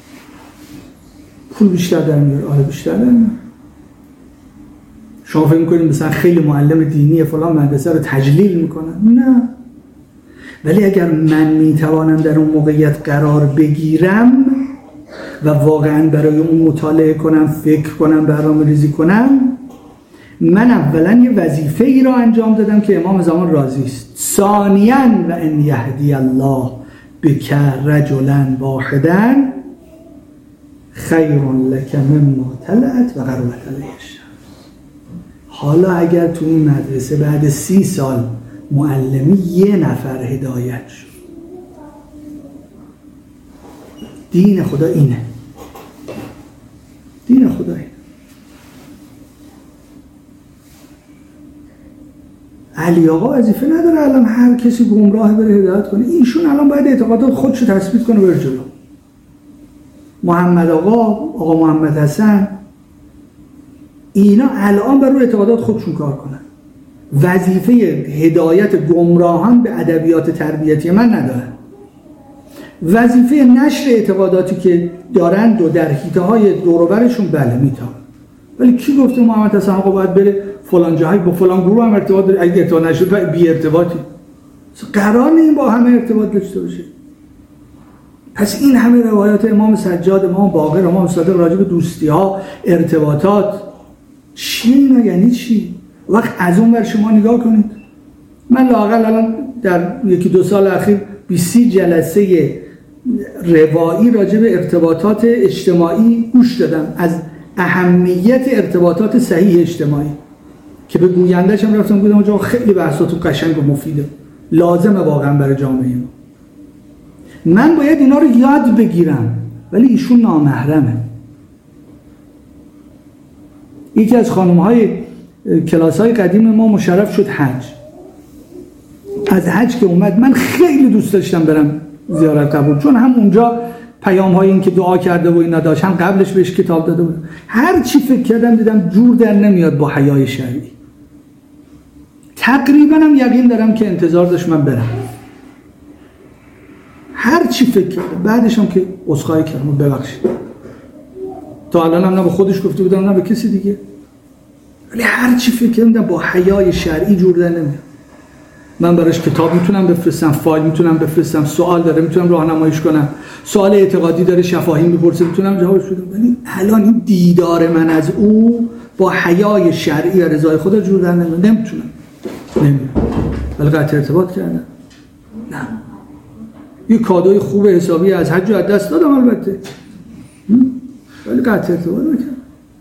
پول بیشتر در میاره. آره بیشتر در میاره. شما فکر میکنید مثلا خیلی معلم دینی فلان مدرسه رو تجلیل میکنن؟ نه. ولی اگر من میتوانم در اون موقعیت قرار بگیرم و واقعا برای اون مطالعه کنم، فکر کنم، برنامه‌ریزی کنم، من اولا یه وظیفه ای رو انجام دادم که امام زمان راضی است. ثانیاً و ان یهدی الله بک رجلا واحدا خیر لک مما طلعت و غربت علیه الشمس. حالا اگر تو این مدرسه بعد سی سال معلمی یه نفر هدایت شد، دین خدا اینه. دین خدا اینه. علی آقا وظیفه نداره الان هر کسی گمراه بره هدایت کنه. ایشون الان باید اعتقادات خودشو تثبیت کنه بره جلو. محمد آقا، آقا محمد حسن، اینا الان بر روی اعتقادات خودشون کار کنن. وظیفه هدایت گمراهان به ادبیات تربیتی من ندارن. وظیفه نشر اعتقاداتی که دارن و در حیطه‌های دور و برشون بله میتونن. ولی کی گفته محمد حسن آقا باید بره فلان جایی با فلان گروه هم ارتباط داره؟ اگه ارتباط نشد بی ارتباطی. قرار نیست با همه ارتباط داشته باشه. پس این همه روایات امام سجاد، امام باقر، امام صادق راجع به دوستی ها، ارتباطات چی اینا؟ یعنی چی؟ وقت از اون ور شما نگاه کنید. من لااقل الان در یکی دو سال اخیر بیست جلسه روایی راجع به ارتباطات اجتماعی گوش دادم، از اهمیت ارتباطات صحیح اجتماعی، که به گوینده‌ش هم رفتم گفتم آقا خیلی بحثاتون قشنگ و مفیده، لازمه واقعا برای جامعه ما. من باید اینا رو یاد بگیرم ولی ایشون نامحرمه. یکی از خانم‌های کلاس‌های قدیم ما مشرف شد حج. از حج که اومد من خیلی دوست داشتم برم زیارت قبول، چون هم اونجا پیام‌های این که دعا کرده و اینا داشت، هم قبلش بهش کتاب داده بود. هر چی فکر کردم دیدم جور در نمیاد با حیای شرعی. تقریبا هم یقین دارم که انتظار داشت من برم. هر چی فکر کردم بعدش هم که عذرخواهی کردم ببخشید. تا الان هم نه به خودش گفته بودم نه به کسی دیگه. ولی هر چی فکر کردم با حیای شرعی جور در نمیاد. من براش کتاب میتونم بفرستم، فایل میتونم بفرستم، سوال داره میتونم راهنماییش کنم، سوال اعتقادی داره شفاهی میپرسه میتونم جوابش بدم. ولی الان این دیدار من از او با حیای شرعی و رضای خدا جور در نمیاد. نمیتونم. نمیدونم. ولی قطع ارتباط کردم. نه. یه کادوی خوب حسابی از حج از دست دادم البته. ولی قطع ارتباط نکردم.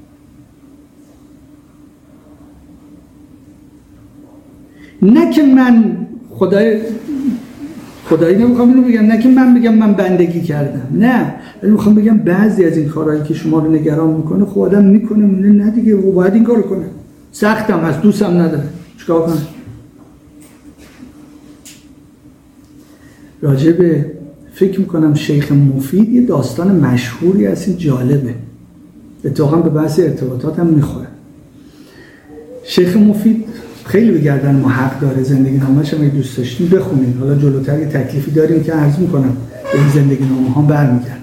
نه که من خدای خدایی نمیخوام اینو بگم، نه که من بگم من بندگی کردم، نه، ولی میخوام بگم بعضی از این کارهایی که شما رو نگران میکنه خب آدم میکنه میونه نه دیگه و باید این کارو کنه. سختم هست، دوستم نداره، چیکار کنم؟ راجع به فکر میکنم شیخ مفید یه داستان مشهوری هست، این جالبه، اتفاقا به بحث ارتباطات هم میخوره. شیخ مفید خیلی به گردن ما حق داره، زندگی نامه‌اش هم دوست داشتیم بخونید. حالا جلوتر یه تکلیفی داریم که عرض میکنم به این زندگی نامه ها برمیگرد.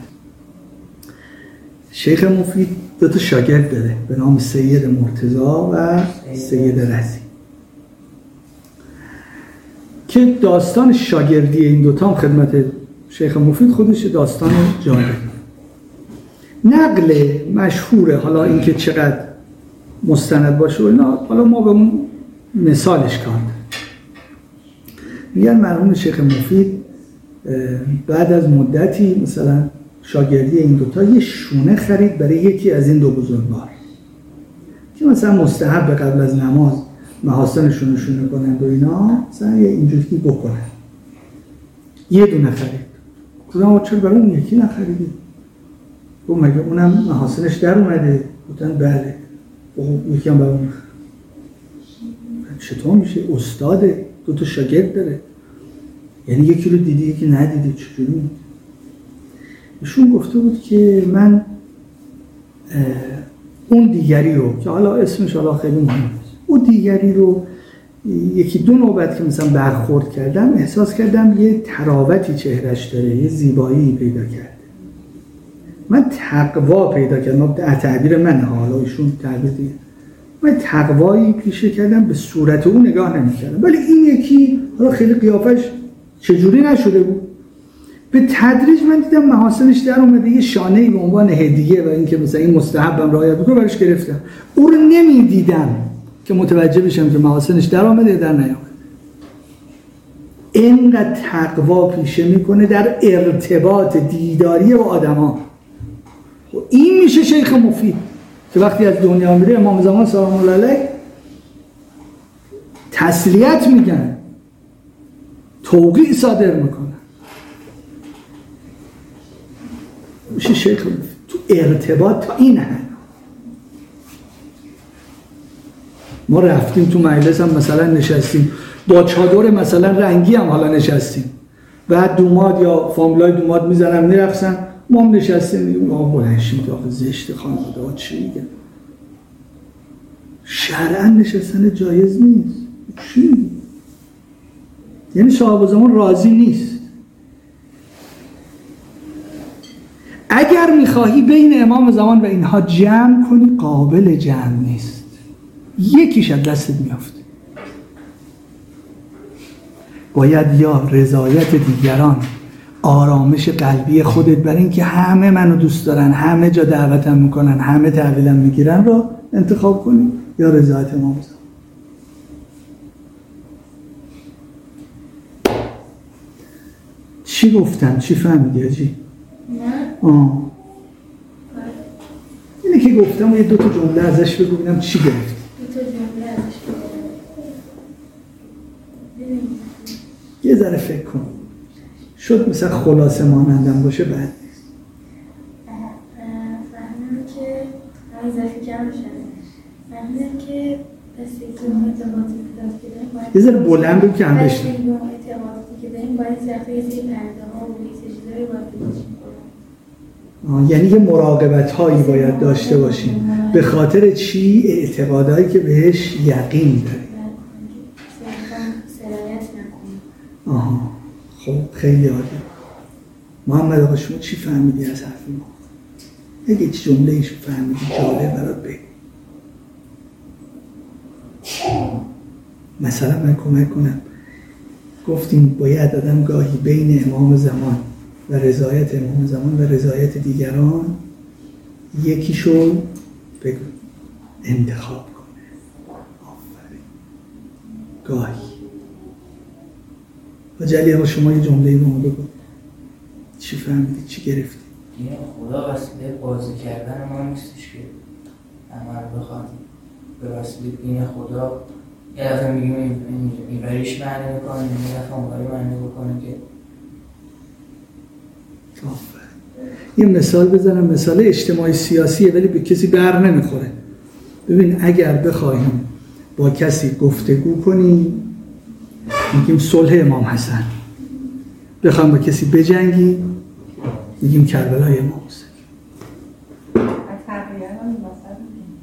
شیخ مفید دو تا شاگرد داره به نام سید مرتضی و سید رضی که داستان شاگردی این دوتا هم خدمت شیخ مفید خودش داستان جالب. نقل مشهوره، حالا اینکه چقدر مستند باشه و اینا حالا ما به اون مثالش کار داریم. میگن مرحوم شیخ مفید بعد از مدتی مثلا شاگردی این دوتا یه شونه خرید برای یکی از این دو بزرگوار که مثلا مستحب قبل از نماز محاسنشون نشون میکنند و اینا مثلا یه اینجوری بکنن. یه دونه خرید. گفتم چرا برای اون یکی نخریدی؟ گفت مگه اونم محاسنش در اومده؟ گفتن بله. خب یکی هم برای اون چطور میشه؟ استاده، دو تا شاگرد داره، یعنی یکی رو دیدی یکی ندیدی، چجوری؟ ایشون گفته بود که من اون دیگری رو که حالا اسمش حالا خیلی مهم است، اون دیگری رو یکی دو نوبت که مثلا برخورد کردم احساس کردم یه تراوتی چهرش داره، یه زیبایی پیدا کرده. من تقوا پیدا کردم، تعبیر من، حالا ایشون تعبیر دیگه، من تقوایی پیشه کردم، به صورت اون نگاه نمی کردم، ولی این یکی حالا خیلی قیافش چجوری نشده بود. به تدریج من دیدم محاسنش در اومده، یه شانه‌ای به عنوان هدیه و اینکه مثلا این مستحبم رعایت بکنه براش گرفتم. او رو نمیدیدم که متوجه بشم که محاسنش در اومده در نیامده. اینقدر تقوا پیشه میکنه در ارتباط دیداری با آدما. این میشه شیخ مفید که وقتی از دنیا میره امام زمان سلام الله علیه تسلیت میگن، توقیع صادر میکنن. میشه شیخ مفید تو ارتباط تا این حد. ما رفتیم تو مجلس هم مثلا نشستیم با چادر مثلا رنگی هم حالا نشستیم، بعد دوماد یا فامیلای دوماد میزنن میرقصن، ما هم نشستیم میگیم آقا بلنشیم که آقا زشت خانواده ها چی میگن؟ شرعاً نشستن جایز نیست. چی؟ یعنی صاحب زمان راضی نیست. اگر میخواهی بین امام زمان و اینها جمع کنی قابل جمع نیست، یکیش از دستت میافته. باید یا رضایت دیگران، آرامش قلبی خودت برای اینکه همه منو دوست دارن، همه جا دعوتم میکنن، همه تحویلم میگیرن رو انتخاب کنی، یا رضایت امام زمان. چی گفتم؟ چی فهمیدی آجی؟
نه
آه اینه که گفتم و یه دو تا جمله ازش بگو ببینم چی گرفتی.
دو تا جمله ازش بگو.
یه ذره فکر کن. شد مثلا خلاصه مانندم باشه بعد نیست.
فهمیدم که همین ظرفی جمع شده. فهمیدم که بستگی به اعتقاداتی که داریم
یه ذره بلند بگو که هم بشنم.
بستگی به اعتقاداتی که داریم باید ظرفی یه سری پرده ها و یه سری چیزایی باید بگیشیم.
یعنی یه مراقبت هایی باید داشته باشیم. به خاطر چی؟ اعتقادایی که بهش یقین داریم.
سرایت نکنیم.
آها خب خیلی عالی. محمد آقا شما چی فهمیدی از حرف ما؟ اگه چی جمله ایش فهمیدی جالب برات بگو. مثلا من کمک کنم. گفتیم باید آدم گاهی بین امام زمان و رضایت امام زمان و رضایت دیگران یکیشو بگو انتخاب کنه. آفرین. گاهی و جلی ها شما یه جمله‌ای به ما بگو. چی فهمیدی؟ چی گرفتی؟
دین خدا وسیله بازی کردن ما نیستش که عمل بخواد به وسیله دین خدا یه دفعه میگیم این بریش معنی میکنه، یه دفعه اونوری معنی بکنه که
آفرین. یه مثال بزنم، مثال اجتماعی سیاسیه ولی به کسی بر نمیخوره. ببین اگر بخوایم با کسی گفتگو کنیم میگیم صلح امام حسن، بخوایم با کسی بجنگی میگیم کربلای امام حسین.
تغییر هم مثلا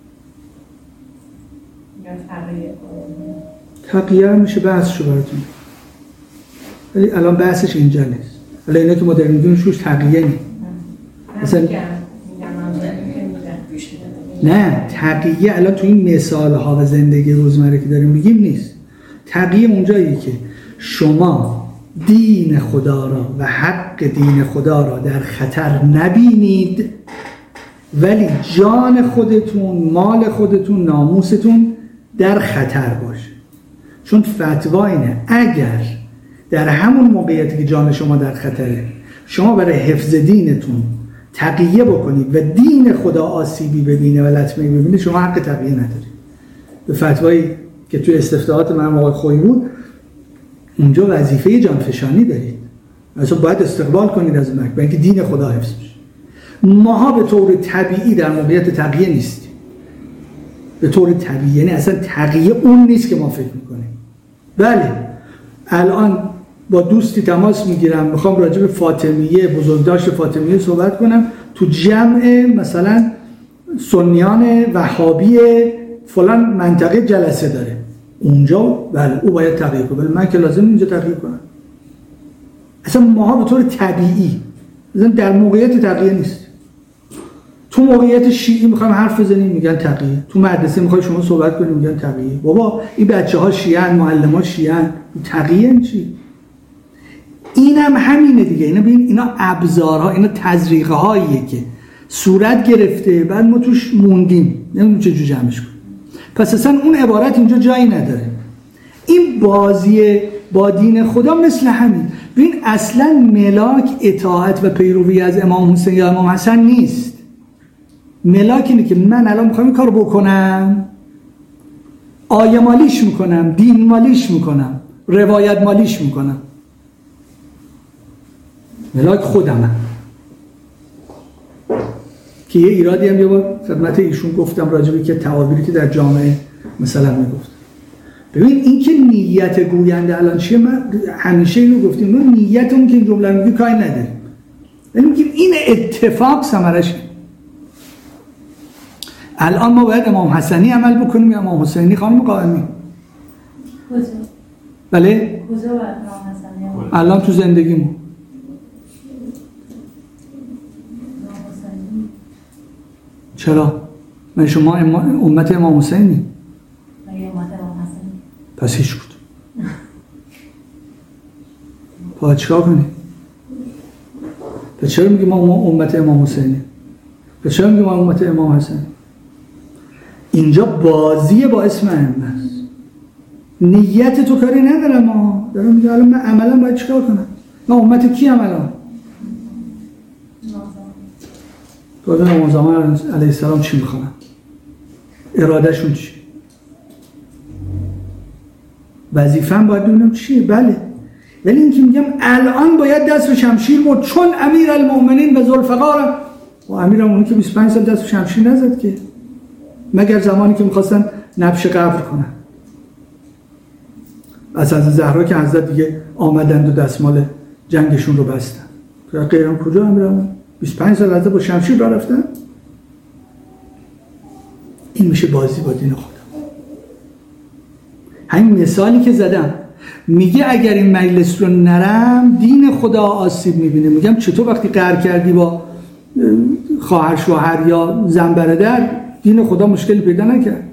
میگن تغییر
تغییر میشه بحث شو براتون، ولی الان بحثش اینجا نیست. حالا اینا که ما داریم میگیم شوش تغییر نیست. مثلا نه تقیه الان تو این مثال ها و زندگی روزمره که داریم میگیم نیست. تقیه اونجایی که شما دین خدا را و حق دین خدا را در خطر نبینید ولی جان خودتون، مال خودتون، ناموستون در خطر باشه. چون فتوا اینه اگر در همون موقعیتی که جان شما در خطره شما برای حفظ دینتون تقیه بکنید و دین خدا آسیبی ببینه و لطمه‌ای ببینه، شما حق تقیه ندارید. به فتوایی که توی استفتاحات من آقای خویی بود، اونجا وظیفه جانفشانی دارید، اصلا باید استقبال کنید از مرگ، برای اینکه دین خدا حفظ بشه. ماها به طور طبیعی در موقعیت تقیه نیستیم، به طور طبیعی، یعنی اصلا تقیه اون نیست که ما فکر میکنیم. بله الان با دوستی تماس میگیرم، میخوام راجع به فاطمیه، بزرگداشت فاطمیه صحبت کنم، تو جمع مثلا سنیان وهابی فلان منطقه جلسه داره، اونجا بله او باید تقیه کنه، من که لازم اینجا تقیه کنم. اصلا ماها به طور طبیعی اصلا در موقعیت تقیه نیست. تو موقعیت شیعی میخوایم حرف بزنیم میگن تقیه، تو مدرسه میخوای شما صحبت کنیم میگن تقیه. بابا این بچه‌ها شیعه‌ان، معلم‌ها شیعه‌ان، تقیه چی؟ اینم همینه دیگه. اینا ببین، اینا ابزارها، اینا تزریقه هاییه که صورت گرفته، بعد ما توش موندیم نمیدونیم چجوری جمعش کنیم. پس اصلا اون عبارت اینجا جایی نداره. این بازی با دین خدا مثل همین. ببین اصلا ملاک اطاعت و پیروی از امام حسین یا امام حسن نیست. ملاک اینه که من الان میخوام این کارو بکنم، آیه مالیش میکنم، دین مالیش میکنم، روایت مالیش میکنم. ملاک خودمم. که یه ایرادی هم یه بار خدمت ایشون گفتم راجبی که تعابیری که در جامعه مثلا میگفت. ببین این که نیت گوینده الان چیه، من همیشه اینو گفتیم، ما نیت اون که این جمله میگه کاری نداریم، یعنی میگیم این اتفاق ثمرش. الان ما باید امام حسنی عمل بکنیم یا امام حسینی خانم قائمی؟
کجا؟
بله؟
کجا باید امام حسنی عمل؟
الان تو زندگیمون چرا؟ من شما امت امام حسینی؟
من امت امام حسنی.
پس هیچ بود. باید چیکار کنیم؟ پس چرا میگیم ما امت امام حسینی؟ پس چرا میگیم ما امت امام حسینی؟ اینجا بازی با اسم ائمه است. نیت تو کاری ندارم، ما دارم میگم الان من عملا باید چیکار کنم؟ من امت کی ام الان؟ تو امام زمان علیه السلام چی میخوانن؟ ارادهشون چی؟ وظیفه‌ام باید ببینم چیه. بله، ولی اینکه میگم الان باید دست به شمشیر برد چون امیر المؤمنین و ذوالفقار، و امیر المؤمنین که بیست و پنج سال دست به شمشیر نزد که، مگر زمانی که میخواستن نبش قبر کنن. از از زهرا که حضرت دیگه آمدند و دستمال جنگشون رو بستن. غیران کجا امیر المؤمنین؟ بیست و پنج سال حضرت با شمشیر را رفتن. این میشه بازی با دین خدا. همین مثالی که زدم، میگه اگر این مجلس رو نرم دین خدا آسیب میبینه. میگم چطور وقتی قهر کردی با خواهر شوهر یا زن برادر دین خدا مشکلی پیدا نکرد؟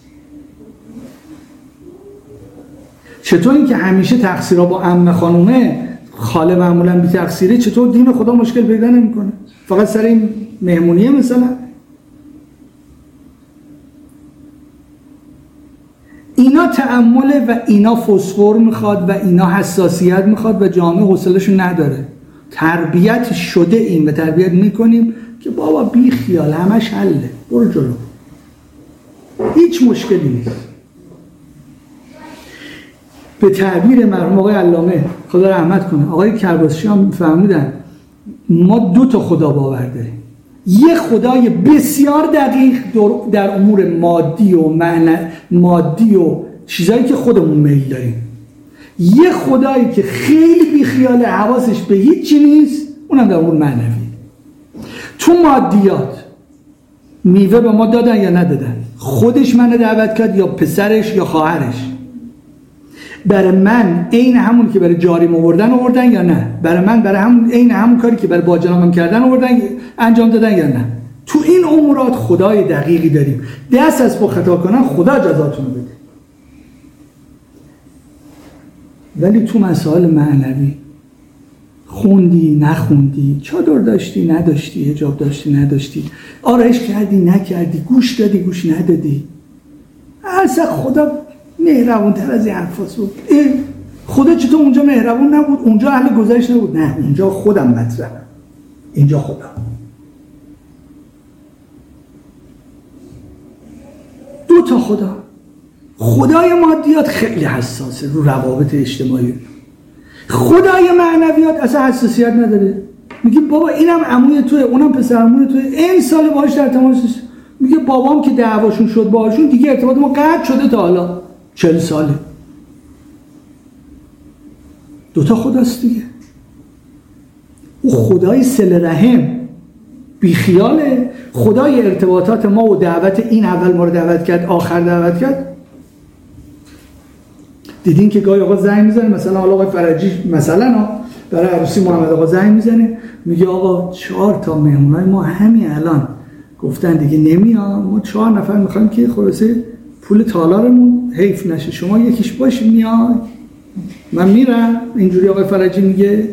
چطور این که همیشه تقصیرها با عمه خانومه، خاله معمولا بی تقصیره، چطور دین خدا مشکل پیدا نمیکنه؟ فقط سر این مهمونیه مثلا؟ اینا تأمله و اینا فسفر میخواد و اینا حساسیت میخواد و جامعه حوصله‌شو نداره. تربیت شده این و تربیت میکنیم که بابا بی خیال همش حله، برو جلو، هیچ مشکلی نیست. به تعبیر مرحوم آقای علامه خدا رحمت کنه، آقای کرباسچی هم فهمیدن ما دو تا خدا باور داریم. یه خدای بسیار دقیق در امور مادی و معنی مادی و چیزایی که خودمون میل داریم، یه خدایی که خیلی بیخیال حواسش به هیچی نیست، اونم در امور معنوی. تو مادیات میوه به ما دادن یا ندادن؟ خودش منو دعوت کرد یا پسرش یا خواهرش؟ برای من عین همون که برای جاریم آوردن آوردن یا نه؟ برای من برای همون عین همون کاری که برای باجنامم کردن آوردن انجام دادن یا نه؟ تو این امورات خدای دقیقی داریم. دست از پا خطا کنن خدا جزاتون رو بده. ولی تو مسائل معنوی خوندی نخوندی، چادر داشتی نداشتی، حجاب داشتی نداشتی، آرایش کردی نکردی، گوش دادی گوش ندادی، اصلا خدا مهربون تر از این حرفاست بود. خدا چطور اونجا مهربون نبود؟ اونجا اهل گذشت نبود؟ نه، اونجا خودم مطرحم، اینجا خدا. دو تا خدا. خدای مادیات خیلی حساسه رو روابط اجتماعی. خدای معنویات اصلا حساسیت نداره، میگه بابا اینم عموی توه، اونم پسر عموی توه، این سال باهاش در تماس است. میگه بابام که دعواشون شد باهاشون دیگه ارتباط ما قطع شده تا حالا چهل ساله. دوتا خداست دیگه. او خدای صله رحم بیخیاله، خدای ارتباطات ما و دعوت، این اول ما رو دعوت کرد آخر دعوت کرد. دیدین که گاهی آقا زنگ میزنه، مثلا حالا آقای فرجی مثلا برای عروسی محمد آقا زنگ میزنه میگه آقا چهار تا مهمونای ما همین الان گفتن دیگه نمیان، ما چهار نفر میخوایم که خلاصه پول تالارمون حیف نشه، شما یکیش باشی میای. من میرم. اینجوری آقای فرجی میگه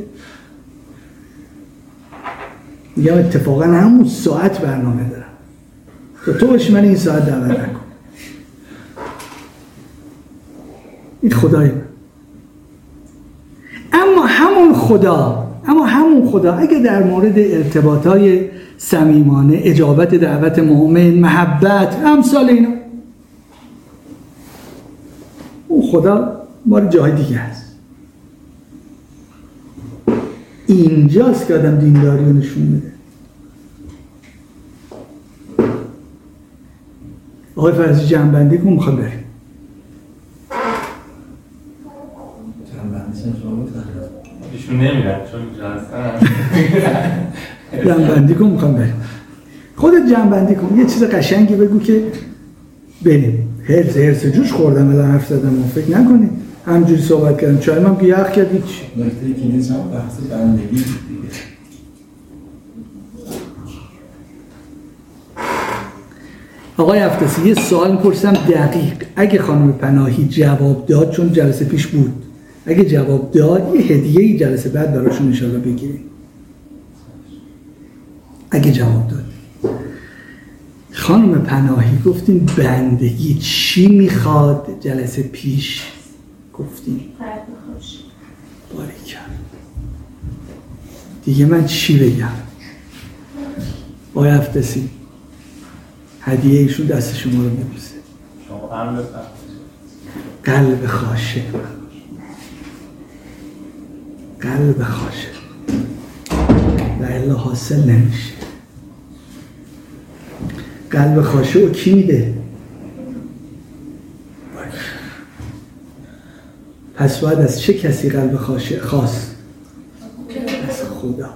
میگم اتفاقا همون ساعت برنامه دارم تو تو باشی من این ساعت دعوت نکن. این خدای من. اما همون خدا اما همون خدا اگه در مورد ارتباطای صمیمانه، اجابت دعوت مؤمن، محبت، امثال اینا، اون خدا مال جای دیگه هست. اینجاست که آدم دینداری رو نشون میده. آقای فرضی جنبندی کن، میخوام بریم.
ایشون نمیرن چون اینجا هستن.
جنبندی کن، میخوام بریم. خودت جنبندی کن، یه چیز قشنگی بگو که بریم. هرس هرس جوش خوردم الان حرف زدم و فکر نکنید همجوری صحبت کردم چای من که یخ کرد هیچ.
نکته که نیست هم بحث بندگی دیگه.
آقای افتاسی یه سوال میپرسم دقیق، اگه خانم پناهی جواب داد، چون جلسه پیش بود، اگه جواب داد یه هدیه‌ای جلسه بعد براشون انشالله بگیریم. اگه جواب داد. خانم پناهی گفتیم بندگی چی میخواد؟ جلسه پیش گفتیم
قلب خوش.
باریکن. دیگه من چی بگم؟ آقای افتاسی هدیه ایشون دست شما رو میبوسه.
شما هم بفرمایید.
قلب خاشع، قلب خاشع و الا حاصل نمیشه. قلب خاشع رو کی میده؟ پس باید از چه کسی قلب خاشع خواست؟ از خدا.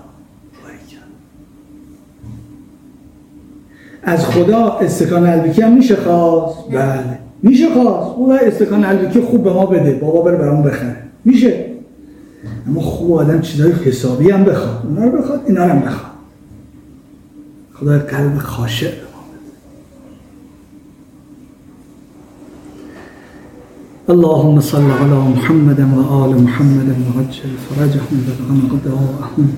از خدا استکان البیکی هم میشه خواست؟ بله میشه خواست. اون استکان البیکی خوب به ما بده، بابا بره برامون بخره، میشه. اما خوب آدم چیزای حسابی هم بخواد، اونا رو بخواد، اینا رو هم بخواد. خدا قلب خاشع به ما بده. اللهم صل علی محمد و آل محمد و عجل فرجهم و غداءهم.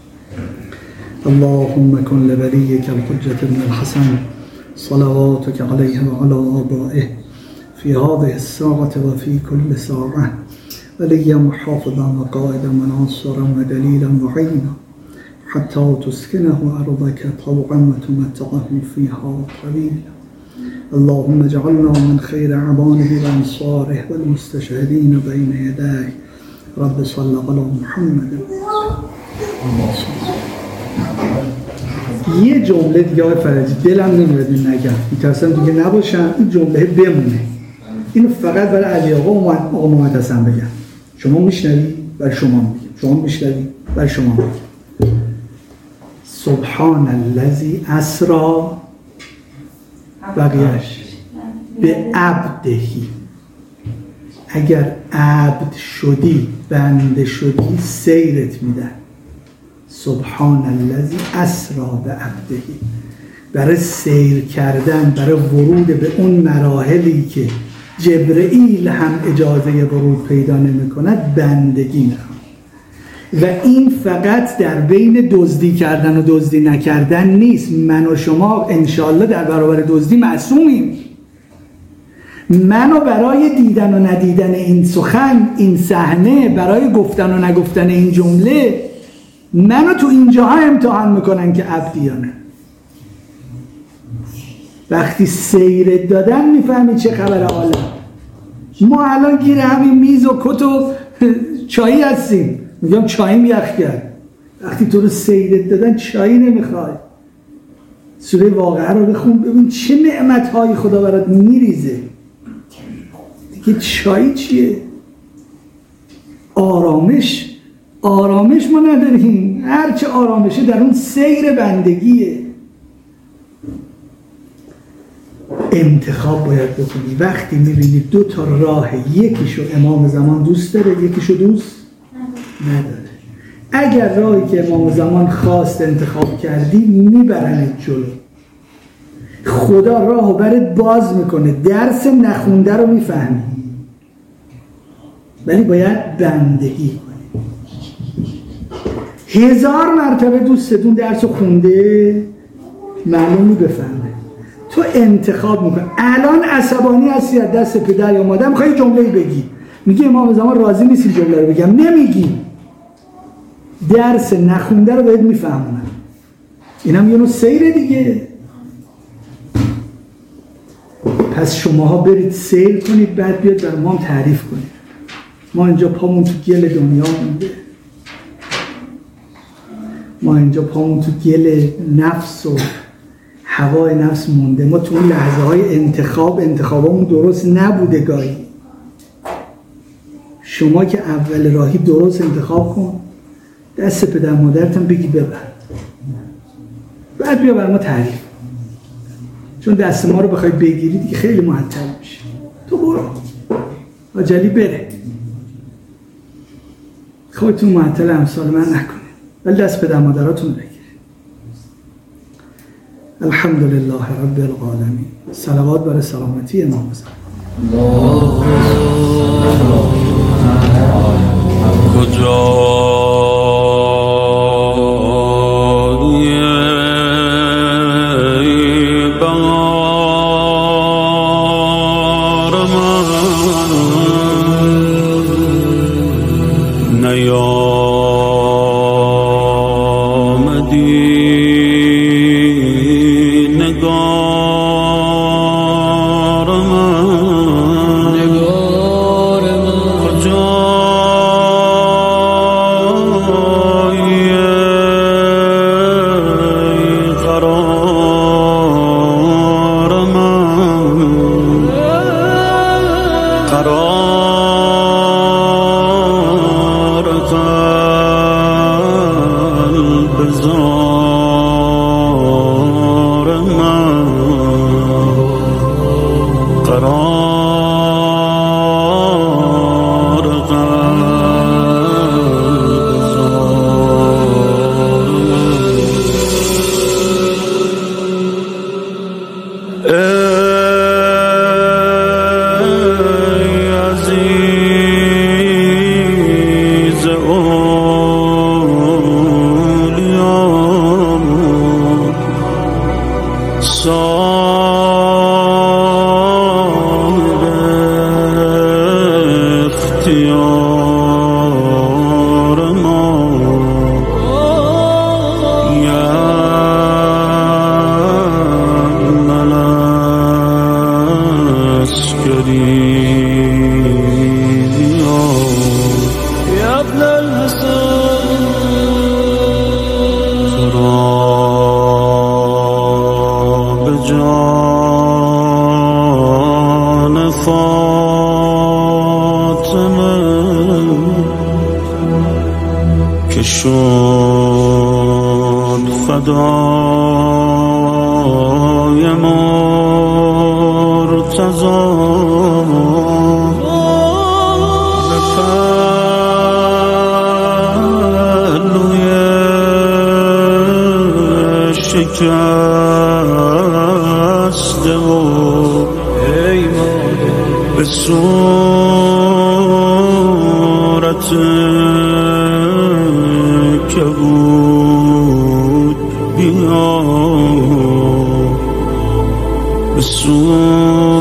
اللهم كن لوليك الحجة بن الحسن صلواتك عليه وعلى آبائه في هذه الساعة وفي كل ساعة وليا محافظا وقائدا وناصرا ودليلا وعينا حتى تسكنه أرضك طوعا وتمتعه فيها طويلا. اللهم اجعلنا من خير أعوانه وأنصاره والمستشهدين بين يديه. رب صل على محمد. یه جمله دیگه آقای فرجی دلم نمیاد این نگم، میترسم دیگه نباشم این جمله بمونه. اینو فقط برای علی آقا و آقا محمد حسن بگم. شما میشنوی؟ برای شما میگم. شما میشنوی؟ برای شما میگم. سبحان الذی اسری بقیه‌اش به عبدهی. اگر عبد شدی، بنده شدی، سیرت میدن. سبحان الذی اسری بعبده. برای سیر کردن، برای ورود به اون مراحلی که جبرئیل هم اجازه ورود پیدا نمی کند بندگی میخواد. و این فقط در بین دزدی کردن و دزدی نکردن نیست. من و شما انشالله در برابر دزدی معصومیم. منو برای دیدن و ندیدن این سخن، این صحنه، برای گفتن و نگفتن این جمله، منو تو اینجاها امتحان میکنن که عبدی یا نه. وقتی سیرت دادن میفهمی چه خبر عالم. ما الان گیر همین میز و کت و چایی هستیم. میگم چاییم یخ کرد. وقتی تو رو سیرت دادن چایی نمیخوای. سوره واقعه رو بخون ببین چه نعمت‌های خدا برات میریزه. دیگه چای چیه؟ آرامش آرامش ما نداریم. هرچه آرامشه در اون سیر بندگیه. انتخاب باید بکنی. وقتی میبینی دو تا راه، یکیشو امام زمان دوست داره یکیشو دوست نداره، اگر راهی که امام زمان خواست انتخاب کردی میبرنت جلو. خدا راهو برات باز میکنه، درس نخونده رو میفهمی ولی باید بندگی کنی. هزار مرتبه دوستتون درس خونده معلومی بفهمه. تو انتخاب میکنی. الان عصبانی هستی از دست پدر یا مادر، میخوای جمله‌ای بگی، میگی امام زمان راضی نیستی جمله رو بگم، نمیگی. درس نخونده رو باید میفهمونن. اینم یه نوع سیره دیگه. پس شماها برید سیر کنید، بعد بیاد بر ما هم تعریف کنید. ما اینجا پامون تو گل دنیا مونده، ما اینجا پامون تو گل نفس و هوای نفس مونده. ما تو اون لحظه های انتخاب انتخابمون درست نبوده. گاهی شما که اول راهی درست انتخاب کن، دست پدر مادرتم بگی ببر، بعد بیا بر ما تعریف. چون دست ما رو بخوای بگیری دیگه خیلی معطل میشه. تو برو عجلی بره، خودتون معطل امثال من نکنید، ولی دست پدر مادراتون بگیرید. الحمدلله رب العالمین. صلوات بر سلامتی امام زمان.
کجا
Soon